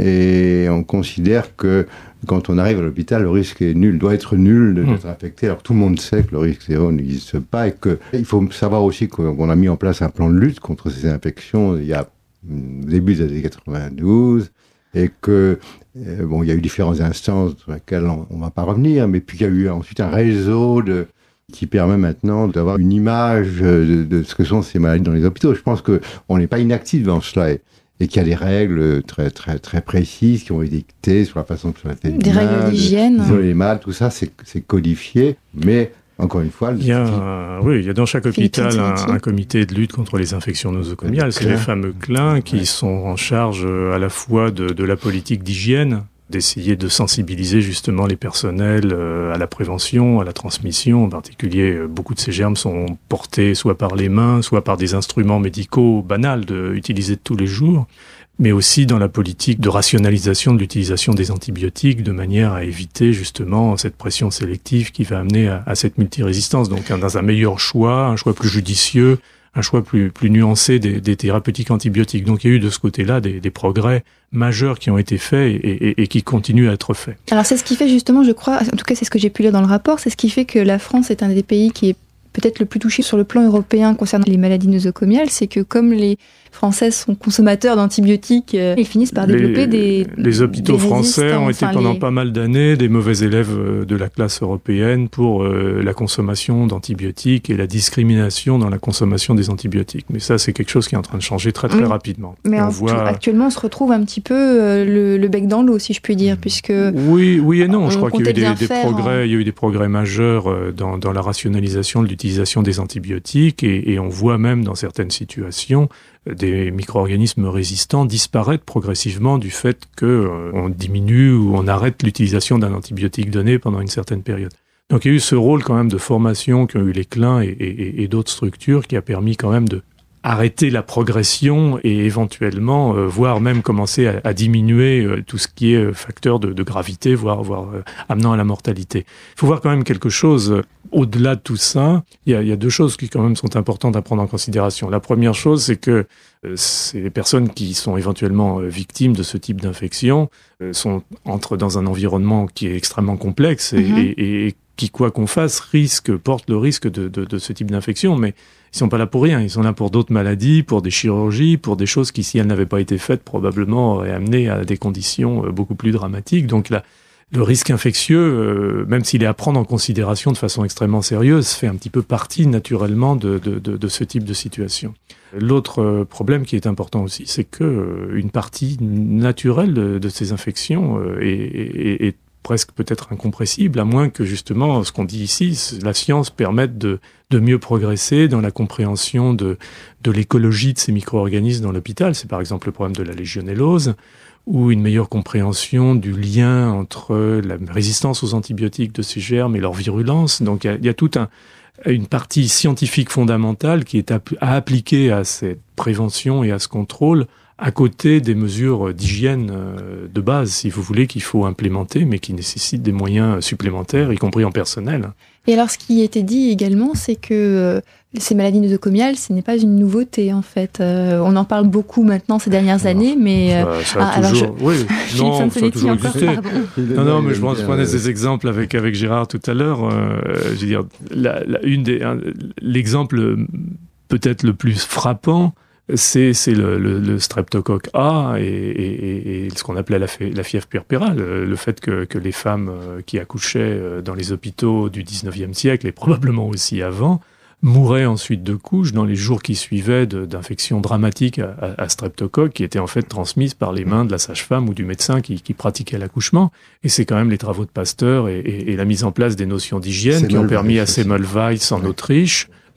et on considère que quand on arrive à l'hôpital, le risque est nul, doit être nul de- d'être infecté. Alors tout le monde sait que le risque zéro n'existe pas et que il faut savoir aussi qu'on a mis en place un plan de lutte contre ces infections il y a au début des années quatre-vingt-douze. Et que, euh, bon, il y a eu différentes instances sur lesquelles on ne va pas revenir, mais puis il y a eu ensuite un réseau de, qui permet maintenant d'avoir une image de, de ce que sont ces maladies dans les hôpitaux. Je pense qu'on n'est pas inactif devant cela et, et qu'il y a des règles très, très, très précises qui ont été dictées sur la façon de se laver les
Des
mains,
règles
de-
d'hygiène.
d'isoler les malades, tout ça, c'est, c'est codifié, mais encore une fois, le
Il y a, euh, oui, il y a dans chaque
Philippe
hôpital un,
Santillanti.
un comité de lutte contre les infections nosocomiales. C'est
Clin.
les fameux clins qui
Ouais.
sont en charge euh, à la fois de, de la politique d'hygiène, d'essayer de sensibiliser justement les personnels euh, à la prévention, à la transmission. En particulier, euh, beaucoup de ces germes sont portés soit par les mains, soit par des instruments médicaux banals de, utilisés tous les jours, mais aussi dans la politique de rationalisation de l'utilisation des antibiotiques de manière à éviter justement cette pression sélective qui va amener à, à cette multirésistance. Donc un, dans un meilleur choix, un choix plus judicieux, un choix plus, plus nuancé des, des thérapeutiques antibiotiques. Donc il y a eu de ce côté-là des, des progrès majeurs qui ont été faits et, et, et qui continuent à être faits.
Alors c'est ce qui fait justement, je crois, en tout cas c'est ce que j'ai pu lire dans le rapport, c'est ce qui fait que la France est un des pays qui est peut-être le plus touché sur le plan européen concernant les maladies nosocomiales, c'est que comme les Français sont consommateurs d'antibiotiques, euh, ils finissent par développer
les,
des
Les hôpitaux
des
français ont été
enfin,
pendant
les...
pas mal d'années des mauvais élèves euh, de la classe européenne pour euh, la consommation d'antibiotiques et la discrimination dans la consommation des antibiotiques. Mais ça, c'est quelque chose qui est en train de changer très très
Mmh.
rapidement.
Mais
Et on
en
voit...
tout, actuellement, on se retrouve un petit peu euh, le, le bec dans l'eau, si je puis dire, puisque...
Oui, oui et non. Je
on
crois qu'il y a eu
comptait
des,
bien
des
faire
progrès.
en-
Il y a eu des progrès majeurs euh, dans, dans la rationalisation de l'utilisation des antibiotiques et, et on voit même dans certaines situations euh, des micro-organismes résistants disparaître progressivement du fait que euh, on diminue ou on arrête l'utilisation d'un antibiotique donné pendant une certaine période. Donc il y a eu ce rôle quand même de formation qu'ont eu les clins et, et, et d'autres structures qui a permis quand même de arrêter la progression et éventuellement, euh, voire même commencer à, à diminuer euh, tout ce qui est euh, facteur de, de gravité, voire, voire euh, amenant à la mortalité. Il faut voir quand même quelque chose, euh, au-delà de tout ça, il y a, il y a deux choses qui quand même sont importantes à prendre en considération. La première chose, c'est que euh, c'est les personnes qui sont éventuellement euh, victimes de ce type d'infection, euh, sont, entrent dans un environnement qui est extrêmement complexe et,
Mhm.
et, et qui, quoi qu'on fasse, risque, porte le risque de, de, de ce type d'infection, mais ils sont pas là pour rien, ils sont là pour d'autres maladies, pour des chirurgies, pour des choses qui, si elles n'avaient pas été faites, probablement auraient amené à des conditions euh, beaucoup plus dramatiques. Donc là, le risque infectieux, euh, même s'il est à prendre en considération de façon extrêmement sérieuse, fait un petit peu partie naturellement de, de, de, de ce type de situation. L'autre euh, problème qui est important aussi, c'est que euh, une partie naturelle de, de ces infections euh, est, est, est presque peut-être incompressible, à moins que justement, ce qu'on dit ici, la science permette de, de mieux progresser dans la compréhension de, de l'écologie de ces micro-organismes dans l'hôpital. C'est par exemple le problème de la légionellose, ou une meilleure compréhension du lien entre la résistance aux antibiotiques de ces germes et leur virulence. Donc il y a, il y a toute un, une partie scientifique fondamentale qui est à, à appliquer à cette prévention et à ce contrôle, à côté des mesures d'hygiène de base, si vous voulez, qu'il faut implémenter, mais qui nécessitent des moyens supplémentaires, y compris en personnel.
Et alors, ce qui a été dit également, c'est que euh, ces maladies nosocomiales, ce n'est pas une nouveauté, en fait. Euh, on en parle beaucoup maintenant ces dernières
Alors,
années, mais... euh,
Ça, ça a
ah, alors
toujours... Oui,
Philippe
non, ça a
Santillanti
toujours
encore,
existé.
pardon.
Non, non, mais je pense, je prenais ces exemples avec, avec Gérard tout à l'heure. Euh, je veux dire, la, la, une des, un, l'exemple peut-être le plus frappant, c'est, c'est le, le, le streptocoque A et, et, et ce qu'on appelait la, la fièvre puerpérale. Le fait que, que les femmes qui accouchaient dans les hôpitaux du dix-neuvième siècle, et probablement aussi avant, mouraient ensuite de couches dans les jours qui suivaient de, d'infections dramatiques à, à, à streptocoque qui étaient en fait transmises par les mains de la sage-femme ou du médecin qui, qui pratiquait l'accouchement. Et c'est quand même les travaux de Pasteur et, et, et la mise en place des notions d'hygiène qui ont permis à Semmelweis en Autriche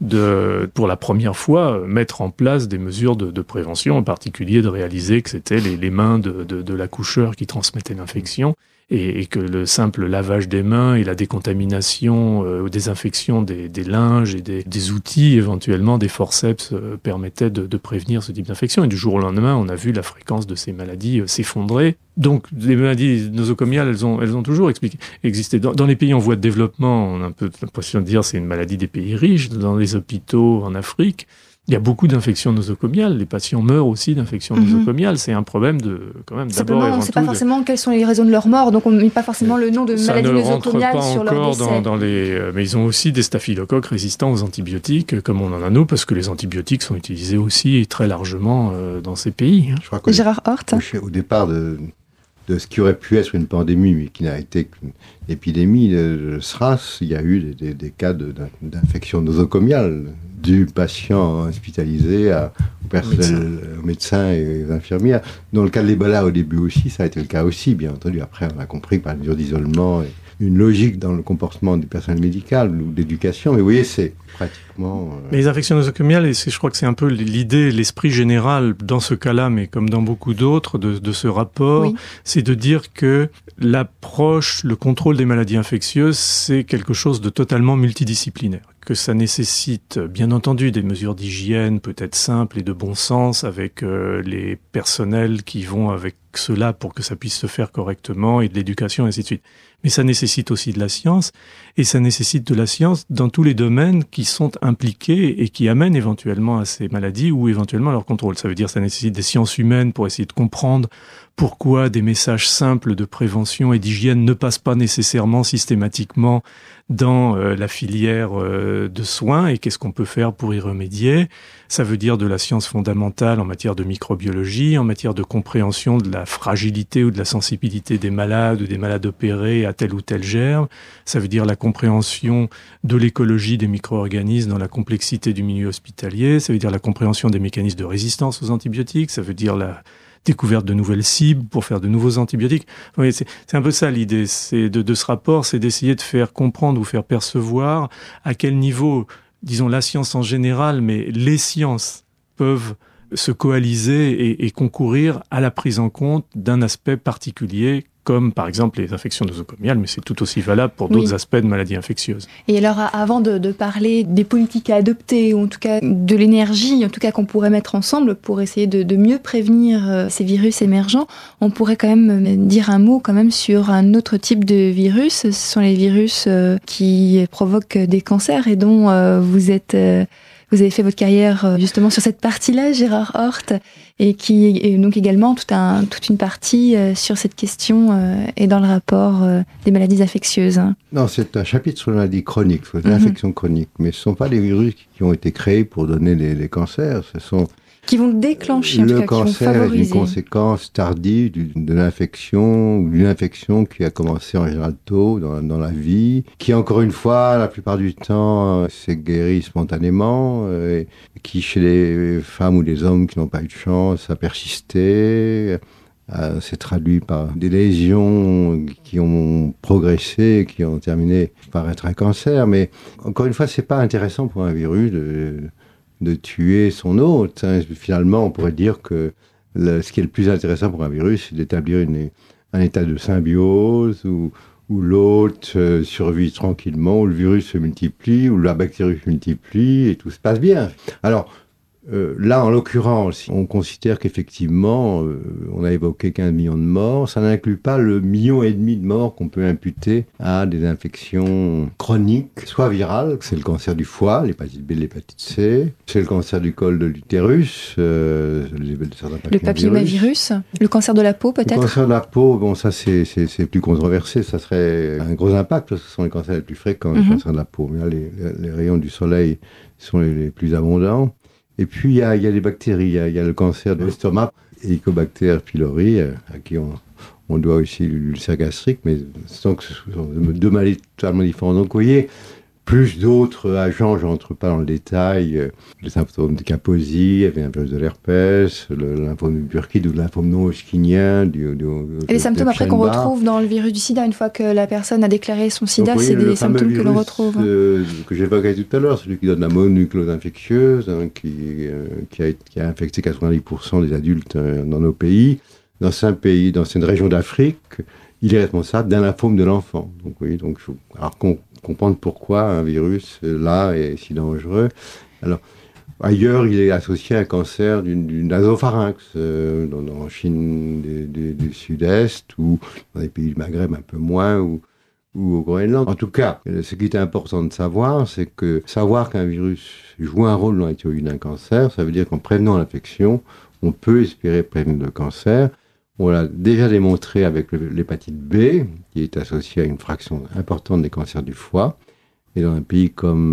de, pour la première fois, mettre en place des mesures de, de prévention, en particulier de réaliser que c'était les, les mains de, de, de l'accoucheur qui transmettaient l'infection. Et, et que le simple lavage des mains et la décontamination euh, ou désinfection des, des linges et des, des outils, éventuellement des forceps, euh, permettaient de, de prévenir ce type d'infection. Et du jour au lendemain, on a vu la fréquence de ces maladies euh, s'effondrer. Donc, les maladies nosocomiales, elles ont, elles ont toujours expliqué, existé. Dans, dans les pays en voie de développement, on a un peu l'impression de dire que c'est une maladie des pays riches. Dans les hôpitaux en Afrique, il y a beaucoup d'infections nosocomiales. Les patients meurent aussi d'infections mm-hmm. nosocomiales. C'est un problème de, quand même, d'abord et avant tout.
On ne sait pas forcément de... quelles sont les raisons de leur mort, donc on ne met pas forcément le nom de
ça
maladie nosocomiale sur leur décès.
Dans, dans les... Mais ils ont aussi des staphylocoques résistants aux antibiotiques, comme on en a nous, parce que les antibiotiques sont utilisés aussi très largement euh, dans ces pays.
Je crois que
Gérard Hort.
Au départ de, de ce qui aurait pu être une pandémie, mais qui n'a été qu'une épidémie de SRAS, il y a eu des, des, des cas de, d'infection nosocomiale, du patient hospitalisé à, au personnel, aux médecins et aux infirmières. Dans le cas de l'Ebola, au début aussi, ça a été le cas aussi, bien entendu. Après, on a compris par mesure d'isolement et une logique dans le comportement du personnel médical ou d'éducation. Mais vous voyez, c'est pratiquement... Euh...
Mais les infections nosocomiales, et c'est, je crois que c'est un peu l'idée, l'esprit général dans ce cas-là, mais comme dans beaucoup d'autres, de, de ce rapport, oui. c'est de dire que l'approche, le contrôle des maladies infectieuses, c'est quelque chose de totalement multidisciplinaire. Que ça nécessite, bien entendu, des mesures d'hygiène peut-être simples et de bon sens avec euh, les personnels qui vont avec cela pour que ça puisse se faire correctement et de l'éducation, et ainsi de suite. Mais ça nécessite aussi de la science, et ça nécessite de la science dans tous les domaines qui sont impliqués et qui amènent éventuellement à ces maladies ou éventuellement à leur contrôle. Ça veut dire que ça nécessite des sciences humaines pour essayer de comprendre pourquoi des messages simples de prévention et d'hygiène ne passent pas nécessairement systématiquement dans euh, la filière euh, de soins et qu'est-ce qu'on peut faire pour y remédier. Ça veut dire de la science fondamentale en matière de microbiologie, en matière de compréhension de la fragilité ou de la sensibilité des malades ou des malades opérés à tel ou tel germe. Ça veut dire la compréhension de l'écologie des micro-organismes dans la complexité du milieu hospitalier. Ça veut dire la compréhension des mécanismes de résistance aux antibiotiques. Ça veut dire la découverte de nouvelles cibles pour faire de nouveaux antibiotiques. Oui, c'est, c'est un peu ça l'idée, c'est de, de ce rapport, c'est d'essayer de faire comprendre ou faire percevoir à quel niveau, disons la science en général, mais les sciences peuvent se coaliser et, et concourir à la prise en compte d'un aspect particulier, comme par exemple les infections nosocomiales, mais c'est tout aussi valable pour d'autres oui. aspects de maladies infectieuses.
Et alors, avant de, de parler des politiques à adopter, ou en tout cas de l'énergie, en tout cas qu'on pourrait mettre ensemble pour essayer de, de mieux prévenir euh, ces virus émergents, on pourrait quand même dire un mot quand même sur un autre type de virus. Ce sont les virus euh, qui provoquent des cancers et dont euh, vous êtes... Euh, Vous avez fait votre carrière justement sur cette partie-là, Gérard Hort, et qui est donc également tout un, toute une partie sur cette question et dans le rapport des maladies infectieuses.
Non, c'est un chapitre sur les maladies chroniques, sur les mm-hmm. infections chroniques, mais ce ne sont pas des virus qui ont été créés pour donner les, les cancers, ce sont...
Qui vont déclencher, en tout cas, qui vont favoriser. Le cancer est une conséquence
tardive de l'infection, ou d'une infection qui a commencé en général tôt dans, dans la vie, qui encore une fois, la plupart du temps, s'est guéri spontanément, et qui chez les femmes ou les hommes qui n'ont pas eu de chance a persisté, a, s'est traduit par des lésions qui ont progressé, qui ont terminé par être un cancer, mais encore une fois, c'est pas intéressant pour un virus de... de tuer son hôte. Hein. Finalement, on pourrait dire que le, ce qui est le plus intéressant pour un virus, c'est d'établir une, un état de symbiose où, où l'hôte euh, survit tranquillement, où le virus se multiplie, où la bactérie se multiplie et tout se passe bien. Alors, euh, là, en l'occurrence, on considère qu'effectivement, euh, on a évoqué quinze millions de morts. Ça n'inclut pas le million et demi de morts qu'on peut imputer à des infections chroniques, soit virales, c'est le cancer du foie, l'hépatite B, l'hépatite C, c'est le cancer du col de l'utérus, euh, les,
le papillomavirus, le cancer de la peau peut-être.
Le cancer de la peau, bon, ça c'est, c'est, c'est plus controversé, ça serait un gros impact parce que ce sont les cancers les plus fréquents, mm-hmm. les cancers de la peau. Mais là, les, les, les rayons du soleil sont les, les plus abondants. Et puis, il y a, il y a les bactéries. Il y a, il y a le cancer de l'estomac, Helicobacter pylori, à qui on, on doit aussi l'ulcère gastrique, mais sans que ce sont deux maladies totalement différentes. Donc, vous voyez, plus d'autres agents, je n'entre pas dans le détail, euh, les symptômes de Kaposi, il y avait un virus de l'herpès, le, le lymphome du Burkitt ou le lymphome non hodgkinien. Du, du,
Et les symptômes après qu'on retrouve dans le virus du sida, une fois que la personne a déclaré son sida, donc, c'est des symptômes que l'on retrouve.
Euh, que j'évoquais tout à l'heure, celui qui donne la mononucléose infectieuse, hein, qui, euh, qui, a, qui a infecté quatre-vingt-dix pour cent des adultes euh, dans nos pays. Dans cinq pays, dans une région d'Afrique, il est responsable d'un lymphome de l'enfant. Donc oui, donc il faut alors qu'on, comprendre pourquoi un virus là est si dangereux. Alors ailleurs, il est associé à un cancer du, du nasopharynx, euh, dans, dans, en Chine du, du, du Sud-Est ou dans les pays du Maghreb un peu moins ou, ou au Groenland. En tout cas, ce qui est important de savoir, c'est que savoir qu'un virus joue un rôle dans l'étiologie d'un cancer, ça veut dire qu'en prévenant l'infection, on peut espérer prévenir le cancer. On l'a déjà démontré avec le, l'hépatite B, qui est associée à une fraction importante des cancers du foie. Et dans un pays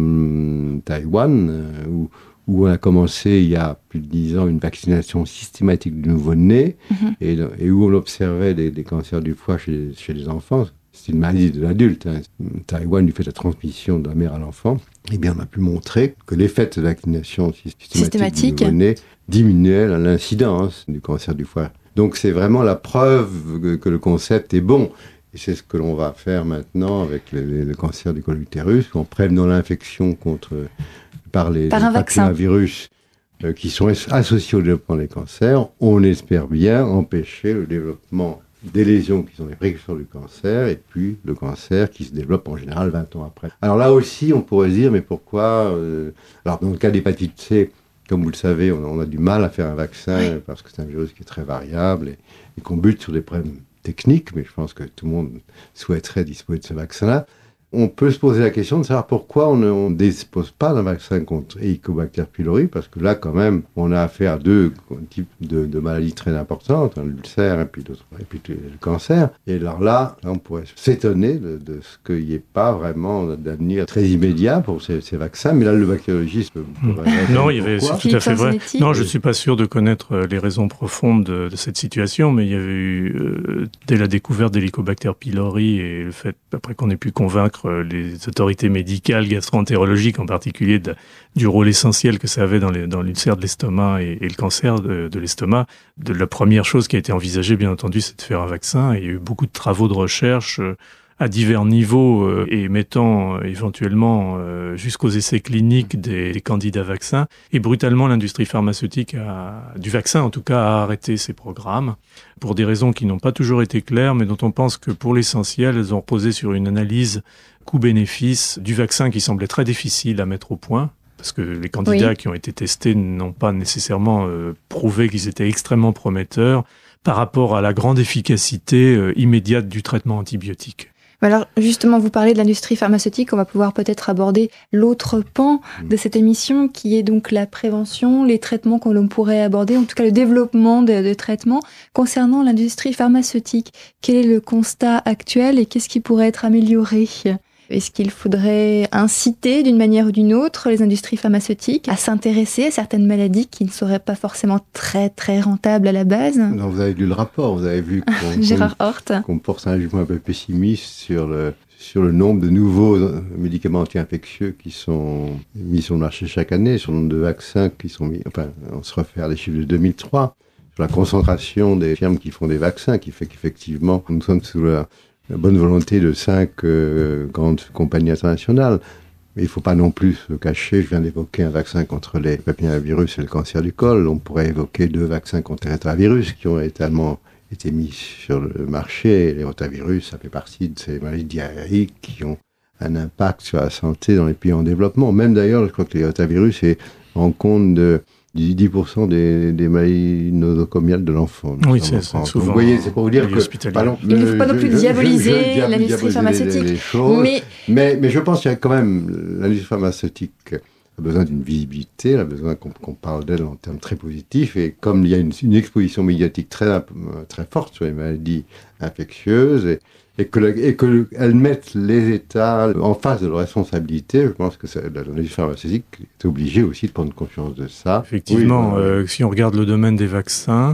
comme Taïwan, euh, où, où on a commencé il y a plus de dix ans une vaccination systématique du nouveau-né, mm-hmm. et, et où on observait des, des cancers du foie chez, chez les enfants, c'est une maladie de l'adulte. Hein. Taïwan, du fait de la transmission de la mère à l'enfant, eh bien, on a pu montrer que l'effet de cette vaccination systématique, systématique. du nouveau-né diminuait l'incidence du cancer du foie. Donc c'est vraiment la preuve que le concept est bon. Et c'est ce que l'on va faire maintenant avec le, le, le cancer du col de l'utérus, en prévenant l'infection contre, par les,
par
les papillomavirus euh, qui sont associés au développement des cancers. On espère bien empêcher le développement des lésions qui sont les précurseurs du cancer, et puis le cancer qui se développe en général vingt ans après. Alors là aussi, on pourrait se dire, mais pourquoi euh... Alors dans le cas d'hépatite C, comme vous le savez, on a, on a du mal à faire un vaccin oui. parce que c'est un virus qui est très variable et, et qu'on bute sur des problèmes techniques, mais je pense que tout le monde souhaiterait disposer de ce vaccin-là. On peut se poser la question de savoir pourquoi on ne dispose pas d'un vaccin contre Helicobacter pylori, parce que là, quand même, on a affaire à deux types de, de maladies très importantes, hein, l'ulcère et puis, et puis le cancer. Et alors là, là on pourrait s'étonner de, de ce qu'il n'y ait pas vraiment d'avenir très immédiat pour ces, ces vaccins. Mais là, le bactériologiste pourrait...
Non, il y avait, c'est tout à fait vrai. Non, je ne suis pas sûr de connaître les raisons profondes de, de cette situation, mais il y avait eu, euh, dès la découverte d'Helicobacter pylori et le fait, après qu'on ait pu convaincre les autorités médicales, gastro-entérologiques en particulier, de, du rôle essentiel que ça avait dans, les, dans l'ulcère de l'estomac et, et le cancer de, de l'estomac. De, la première chose qui a été envisagée, bien entendu, c'est de faire un vaccin. Et il y a eu beaucoup de travaux de recherche euh, à divers niveaux euh, et mettant euh, éventuellement euh, jusqu'aux essais cliniques des, des candidats vaccins. Et brutalement, l'industrie pharmaceutique a, du vaccin, en tout cas, a arrêté ces programmes pour des raisons qui n'ont pas toujours été claires, mais dont on pense que pour l'essentiel, elles ont reposé sur une analyse coût-bénéfice du vaccin qui semblait très difficile à mettre au point, parce que les candidats oui. qui ont été testés n'ont pas nécessairement euh, prouvé qu'ils étaient extrêmement prometteurs par rapport à la grande efficacité euh, immédiate du traitement antibiotique.
Alors justement, vous parlez de l'industrie pharmaceutique, on va pouvoir peut-être aborder l'autre pan de cette émission qui est donc la prévention, les traitements que l'on pourrait aborder, en tout cas le développement de, de traitements. Concernant l'industrie pharmaceutique, quel est le constat actuel et qu'est-ce qui pourrait être amélioré ? Est-ce qu'il faudrait inciter d'une manière ou d'une autre les industries pharmaceutiques à s'intéresser à certaines maladies qui ne seraient pas forcément très très rentables à la base ?
Non, vous avez lu le rapport, vous avez vu qu'on,
Gérard Horth.
qu'on porte un jugement un peu pessimiste sur le, sur le nombre de nouveaux médicaments anti-infectieux qui sont mis sur le marché chaque année, sur le nombre de vaccins qui sont mis, enfin, on se réfère à les chiffres de deux mille trois, sur la concentration des firmes qui font des vaccins, qui fait qu'effectivement, nous sommes sous la la bonne volonté de cinq euh, grandes compagnies internationales. Mais il ne faut pas non plus se cacher. Je viens d'évoquer un vaccin contre les papillomavirus et le cancer du col. On pourrait évoquer deux vaccins contre les rotavirus qui ont également été mis sur le marché. Les rotavirus, ça fait partie de ces maladies diarrhéiques qui ont un impact sur la santé dans les pays en développement. Même d'ailleurs, je crois que les rotavirus rendent compte de dix pour cent des, des maladies nosocomiales de l'enfant.
Oui, c'est, c'est souvent.
Vous voyez, c'est pour vous dire que...
Pardon, il ne faut pas non plus diaboliser l'industrie pharmaceutique. Les, les choses,
mais... Mais, mais je pense qu'il y a quand même... L'industrie pharmaceutique a besoin d'une visibilité, elle a besoin qu'on, qu'on parle d'elle en termes très positifs. Et comme il y a une, une exposition médiatique très, très forte sur les maladies infectieuses... Et, et que, et que elles mettent les États en face de leurs responsabilités, je pense que l'industrie pharmaceutique est obligée aussi de prendre conscience de ça.
Effectivement,
oui,
euh, si on regarde le domaine des vaccins,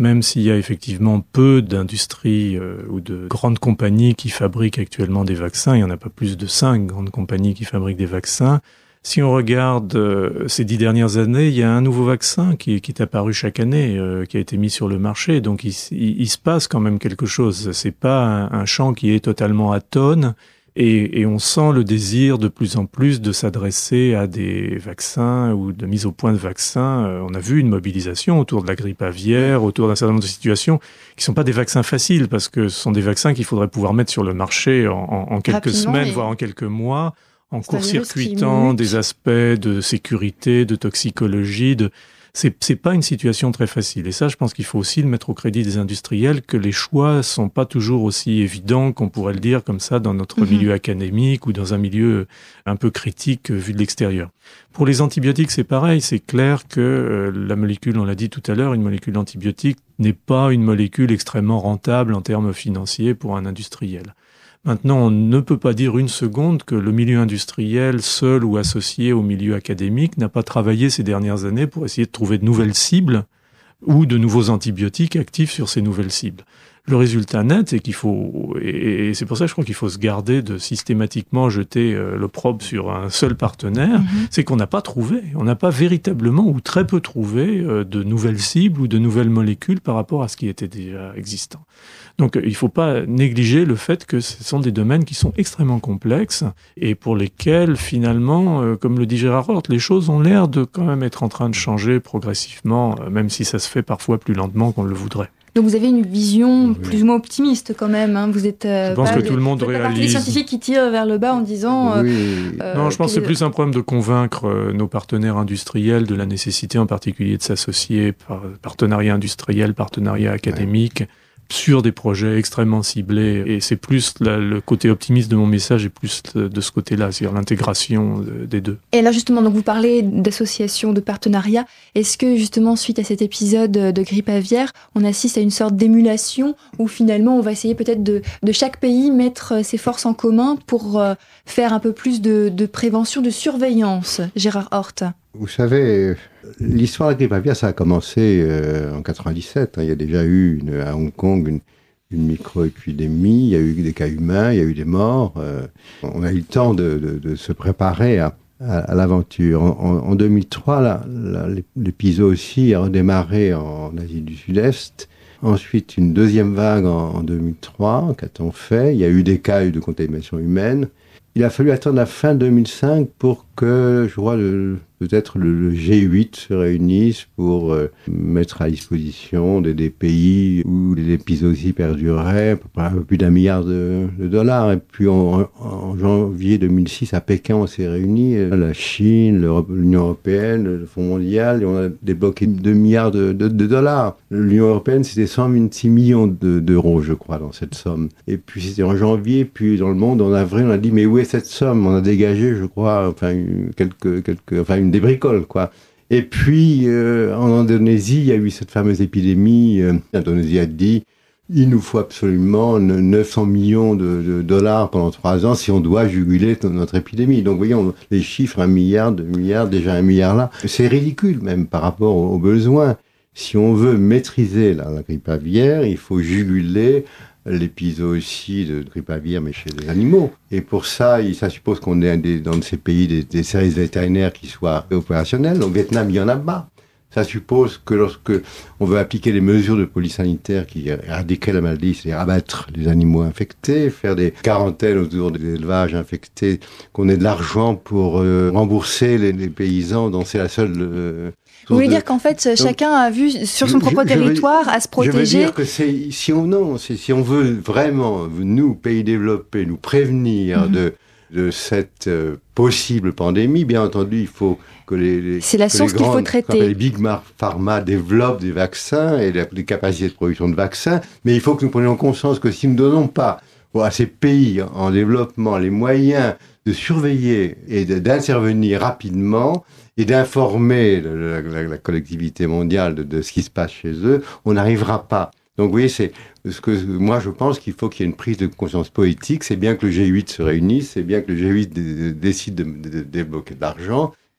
même s'il y a effectivement peu d'industries euh, ou de grandes compagnies qui fabriquent actuellement des vaccins, il n'y en a pas plus de cinq grandes compagnies qui fabriquent des vaccins. Si on regarde euh, ces dix dernières années, il y a un nouveau vaccin qui, qui est apparu chaque année, euh, qui a été mis sur le marché. Donc il, il, il se passe quand même quelque chose. C'est pas un, un champ qui est totalement atone. Et, et on sent le désir de plus en plus de s'adresser à des vaccins ou de mise au point de vaccins. Euh, on a vu une mobilisation autour de la grippe aviaire, autour d'un certain nombre de situations qui sont pas des vaccins faciles, parce que ce sont des vaccins qu'il faudrait pouvoir mettre sur le marché en, en, en quelques
Rapidement,
semaines,
et...
voire en quelques mois, en
C'est
court-circuitant des aspects de sécurité, de toxicologie, de... C'est, c'est pas une situation très facile. Et ça, je pense qu'il faut aussi le mettre au crédit des industriels, que les choix sont pas toujours aussi évidents qu'on pourrait le dire comme ça dans notre mmh. milieu académique ou dans un milieu un peu critique vu de l'extérieur. Pour les antibiotiques, c'est pareil. C'est clair que euh, la molécule, on l'a dit tout à l'heure, une molécule antibiotique n'est pas une molécule extrêmement rentable en termes financiers pour un industriel. Maintenant, on ne peut pas dire une seconde que le milieu industriel, seul ou associé au milieu académique, n'a pas travaillé ces dernières années pour essayer de trouver de nouvelles cibles ou de nouveaux antibiotiques actifs sur ces nouvelles cibles. Le résultat net, c'est qu'il faut, et c'est pour ça que je crois qu'il faut se garder de systématiquement jeter l'opprobre sur un seul partenaire, mmh. c'est qu'on n'a pas trouvé, on n'a pas véritablement ou très peu trouvé de nouvelles cibles ou de nouvelles molécules par rapport à ce qui était déjà existant. Donc il ne faut pas négliger le fait que ce sont des domaines qui sont extrêmement complexes et pour lesquels finalement, euh, comme le dit Gérard Hort, les choses ont l'air de quand même être en train de changer progressivement, euh, même si ça se fait parfois plus lentement qu'on le voudrait.
Donc vous avez une vision oui. plus ou moins optimiste quand même. Hein. Vous êtes euh,
je pense
pas
que
des,
tout le monde
vous êtes
réalise.
Pas des scientifiques qui tirent vers le bas en disant. Euh,
oui.
euh, non, je pense que c'est plus un problème de convaincre euh, nos partenaires industriels de la nécessité, en particulier, de s'associer par partenariat industriel, partenariat académique. Ouais. Sur des projets extrêmement ciblés. Et c'est plus la, le côté optimiste de mon message est plus de ce côté-là, c'est-à-dire l'intégration de, des deux.
Et alors justement, donc vous parlez d'associations, de partenariats. Est-ce que justement, suite à cet épisode de grippe aviaire, on assiste à une sorte d'émulation où finalement on va essayer peut-être de, de chaque pays mettre ses forces en commun pour euh, faire un peu plus de, de prévention, de surveillance, Gérard Hort?
Vous savez, l'histoire de la grippe aviaire, ça a commencé euh, en quatre-vingt-dix-sept. Hein. Il y a déjà eu une, à Hong Kong une, une micro-épidémie, il y a eu des cas humains, il y a eu des morts. Euh, on a eu le temps de, de, de se préparer à, à, à l'aventure. En, en, en deux mille trois, là, là, l'épisode aussi a redémarré en Asie du Sud-Est. Ensuite, une deuxième vague en, en deux mille trois. Qu'a-t-on fait? Il y a eu des cas de contamination humaine. Il a fallu attendre la fin deux mille cinq pour que, je crois, le, peut-être le, le G huit se réunisse pour euh, mettre à disposition des, des pays où les épizooties perduraient, à peu près un peu plus d'un milliard de, de dollars. Et puis en, en janvier deux mille six, à Pékin, on s'est réunis, la Chine, l'Union européenne, le Fonds mondial, et on a débloqué deux milliards de, de, de dollars. L'Union européenne, c'était cent vingt-six millions de, d'euros, je crois, dans cette somme. Et puis c'était en janvier, puis dans le monde, en avril, on a dit, mais où est cette somme? On a dégagé, je crois, enfin, quelques, quelques, enfin, une des bricoles, quoi. Et puis, euh, en Indonésie, il y a eu cette fameuse épidémie. Euh, L'Indonésie a dit, il nous faut absolument neuf cents millions de, de dollars pendant trois ans si on doit juguler notre épidémie. Donc, voyons, les chiffres, un milliard, deux milliards, déjà un milliard là, c'est ridicule même par rapport aux, aux besoins. Si on veut maîtriser la, la grippe aviaire, il faut juguler l'épisode aussi de grippe aviaire, mais chez les animaux. Et pour ça, ça suppose qu'on ait des, dans ces pays des, des services vétérinaires qui soient opérationnels. Au Vietnam, il y en a pas. Ça suppose que lorsque on veut appliquer les mesures de police sanitaire qui éradiqueraient la maladie, c'est-à-dire abattre les animaux infectés, faire des quarantaines autour des élevages infectés, qu'on ait de l'argent pour euh, rembourser les, les paysans, dont c'est la seule... Euh,
Vous voulez de... dire qu'en fait, donc, chacun a vu sur son je, propre je, territoire je veux, à se protéger.
Je veux dire que c'est, si on non, c'est, si on veut vraiment, nous, pays développés, nous prévenir mm-hmm. de, de cette euh, possible pandémie, bien entendu, il faut que les, les
c'est la source qu'il faut traiter.
Les big pharma développent des vaccins et des capacités de production de vaccins, mais il faut que nous prenions conscience que si nous ne donnons pas à ces pays en développement les moyens de surveiller et de, d'intervenir rapidement et d'informer la, la, la collectivité mondiale de, de ce qui se passe chez eux, on n'arrivera pas. Donc vous voyez, c'est ce que moi je pense qu'il faut qu'il y ait une prise de conscience politique. C'est bien que le G huit se réunisse, c'est bien que le G huit d- d- décide de, de, de débloquer de l'argent,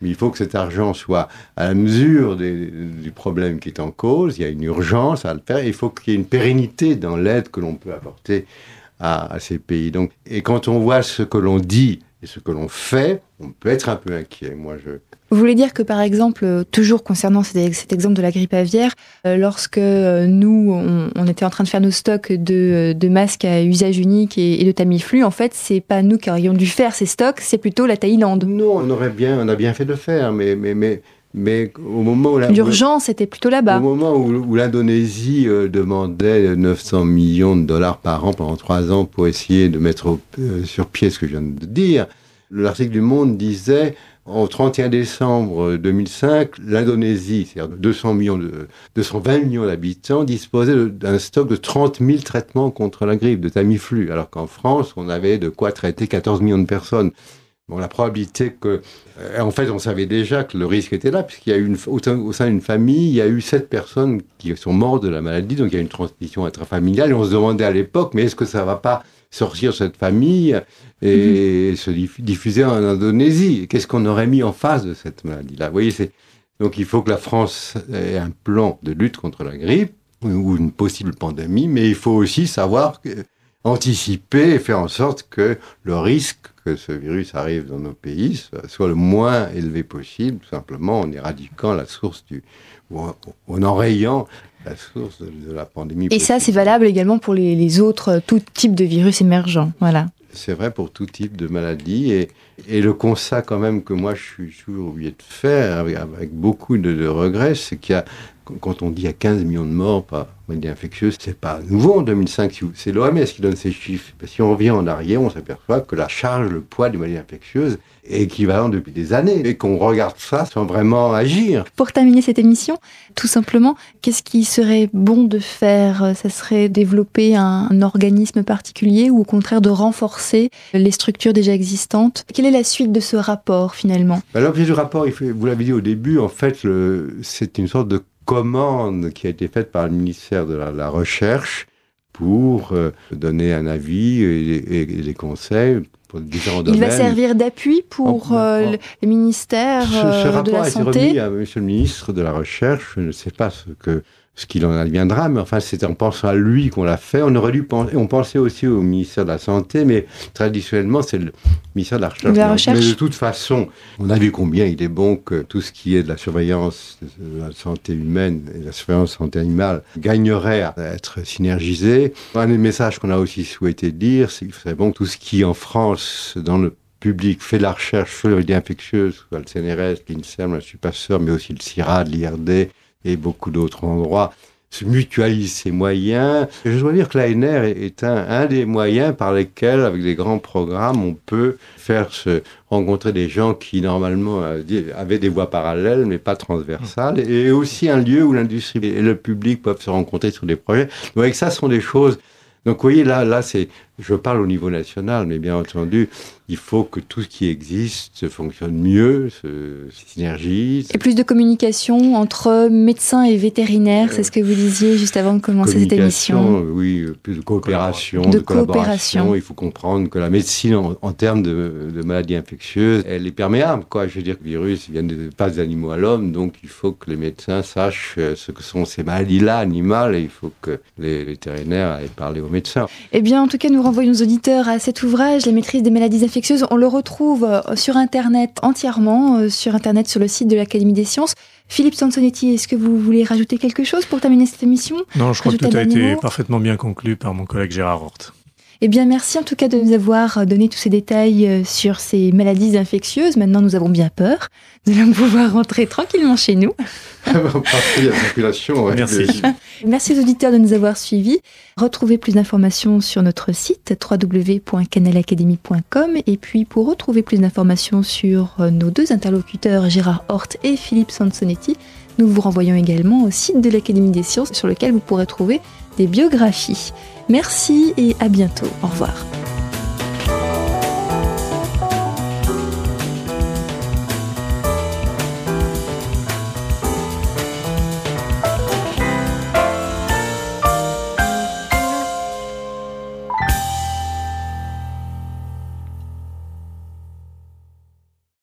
Mais il faut que cet argent soit à la mesure des, du problème qui est en cause. Il y a une urgence à le faire. Il faut qu'il y ait une pérennité dans l'aide que l'on peut apporter à, à ces pays. Donc, et quand on voit ce que l'on dit et ce que l'on fait, on peut être un peu inquiet. Moi, je...
Vous voulez dire que, par exemple, toujours concernant cet, cet exemple de la grippe aviaire, euh, lorsque euh, nous, on, on était en train de faire nos stocks de, de masques à usage unique et, et de Tamiflu, en fait, c'est pas nous qui aurions dû faire ces stocks, c'est plutôt la Thaïlande.
Non, on aurait bien, on a bien fait de le faire, mais, mais, mais, mais au moment où... La,
L'urgence était plutôt là-bas.
Au moment où, où l'Indonésie euh, demandait neuf cents millions de dollars par an pendant trois ans pour essayer de mettre au, euh, sur pied ce que je viens de dire, l'article du Monde disait... Au trente et un décembre deux mille cinq, l'Indonésie, c'est-à-dire deux cents millions de, deux cent vingt millions d'habitants, disposait de, d'un stock de trente mille traitements contre la grippe, de Tamiflu, alors qu'en France, on avait de quoi traiter quatorze millions de personnes. Bon, la probabilité que... Euh, en fait, on savait déjà que le risque était là, puisqu'il y a eu, une, au, au sein d'une famille, il y a eu sept personnes qui sont mortes de la maladie, donc il y a une transmission intrafamiliale, et on se demandait à l'époque, mais est-ce que ça ne va pas sortir cette famille et mmh. se diffuser en Indonésie? Qu'est-ce qu'on aurait mis en face de cette maladie-là? Vous voyez, c'est... Donc il faut que la France ait un plan de lutte contre la grippe, ou une possible pandémie, mais il faut aussi savoir que, anticiper et faire en sorte que le risque que ce virus arrive dans nos pays soit le moins élevé possible, tout simplement en éradiquant la source du... ou en, en enrayant la source de, de la pandémie.
Et
possible.
Ça, c'est valable également pour les, les autres, tout type de virus émergents, voilà.
C'est vrai pour tout type de maladie. Et, et le constat quand même que moi, je suis toujours obligé de faire, avec, avec beaucoup de, de regrets, c'est qu'il y a, quand on dit qu'il y a quinze millions de morts par maladie infectieuse, c'est pas nouveau en deux mille cinq. C'est l'O M S qui donne ces chiffres. Si on revient en arrière, on s'aperçoit que la charge, le poids des maladies infectieuses est équivalent depuis des années. Et qu'on regarde ça sans vraiment agir.
Pour terminer cette émission, tout simplement, qu'est-ce qui serait bon de faire? Ça serait développer un, un organisme particulier ou au contraire de renforcer les structures déjà existantes? Quelle est la suite de ce rapport finalement?
Ben, l'objet du rapport, il faut, vous l'avez dit au début, en fait, le, c'est une sorte de commande qui a été faite par le ministère de la, la Recherche pour euh, donner un avis et, et, et des conseils pour différents
Il
domaines.
va servir d'appui pour
en,
euh,
en,
le ministère euh,
ce, ce
de la
Santé. Ce rapport a été remis à Monsieur le ministre de la Recherche. Je ne sais pas ce que ce qu'il en adviendra, mais enfin, c'est en pensant à lui qu'on l'a fait. On aurait dû penser, on pensait aussi au ministère de la Santé, mais traditionnellement, c'est le ministère de la Recherche.
De la Recherche.
Mais de toute façon, on a vu combien il est bon que tout ce qui est de la surveillance de la santé humaine et de la surveillance santé animale gagnerait à être synergisé. Un des messages qu'on a aussi souhaité dire, c'est qu'il serait bon que tout ce qui, en France, dans le public, fait de la recherche sur les maladies infectieuses, soit le C N R S, l'INSERM, je suis pas sûr, mais aussi le CIRAD, l'I R D, et beaucoup d'autres endroits, se mutualisent ces moyens. Et je dois dire que l'A N R est un, un des moyens par lesquels, avec des grands programmes, on peut faire se rencontrer des gens qui, normalement, avaient des voies parallèles, mais pas transversales, et aussi un lieu où l'industrie et le public peuvent se rencontrer sur des projets. Donc, avec ça, ce sont des choses... Donc, vous voyez, là, là, c'est... Je parle au niveau national, mais bien entendu, il faut que tout ce qui existe fonctionne mieux, se synergise.
Et plus de communication entre médecins et vétérinaires, euh, c'est ce que vous disiez juste avant de commencer cette émission.
Oui, plus de coopération,
de,
de
collaboration.
collaboration. Il faut comprendre que la médecine, en, en termes de, de maladies infectieuses, elle est perméable, quoi. Je veux dire que le virus vient de pas des animaux à l'homme, donc il faut que les médecins sachent ce que sont ces maladies-là animales, et il faut que les vétérinaires aillent parler aux médecins.
Eh bien, en tout cas, nous renvoyons nos auditeurs à cet ouvrage, La maîtrise des maladies infectieuses. On le retrouve sur Internet entièrement, sur Internet, sur le site de l'Académie des sciences. Philippe Sansonetti, est-ce que vous voulez rajouter quelque chose pour terminer cette émission?
Non, je crois rajouter que tout a été mots parfaitement bien conclu par mon collègue Gérard Hort.
Eh bien, merci en tout cas de nous avoir donné tous ces détails sur ces maladies infectieuses. Maintenant, nous avons bien peur. Nous allons pouvoir rentrer tranquillement chez nous.
Parfait, la circulation. Ouais.
Merci.
Merci aux auditeurs de nous avoir suivis. Retrouvez plus d'informations sur notre site w w w point canal academy point com. Et puis, pour retrouver plus d'informations sur nos deux interlocuteurs, Gérard Hort et Philippe Sansonetti, nous vous renvoyons également au site de l'Académie des sciences sur lequel vous pourrez trouver des biographies. Merci et à bientôt. Au revoir.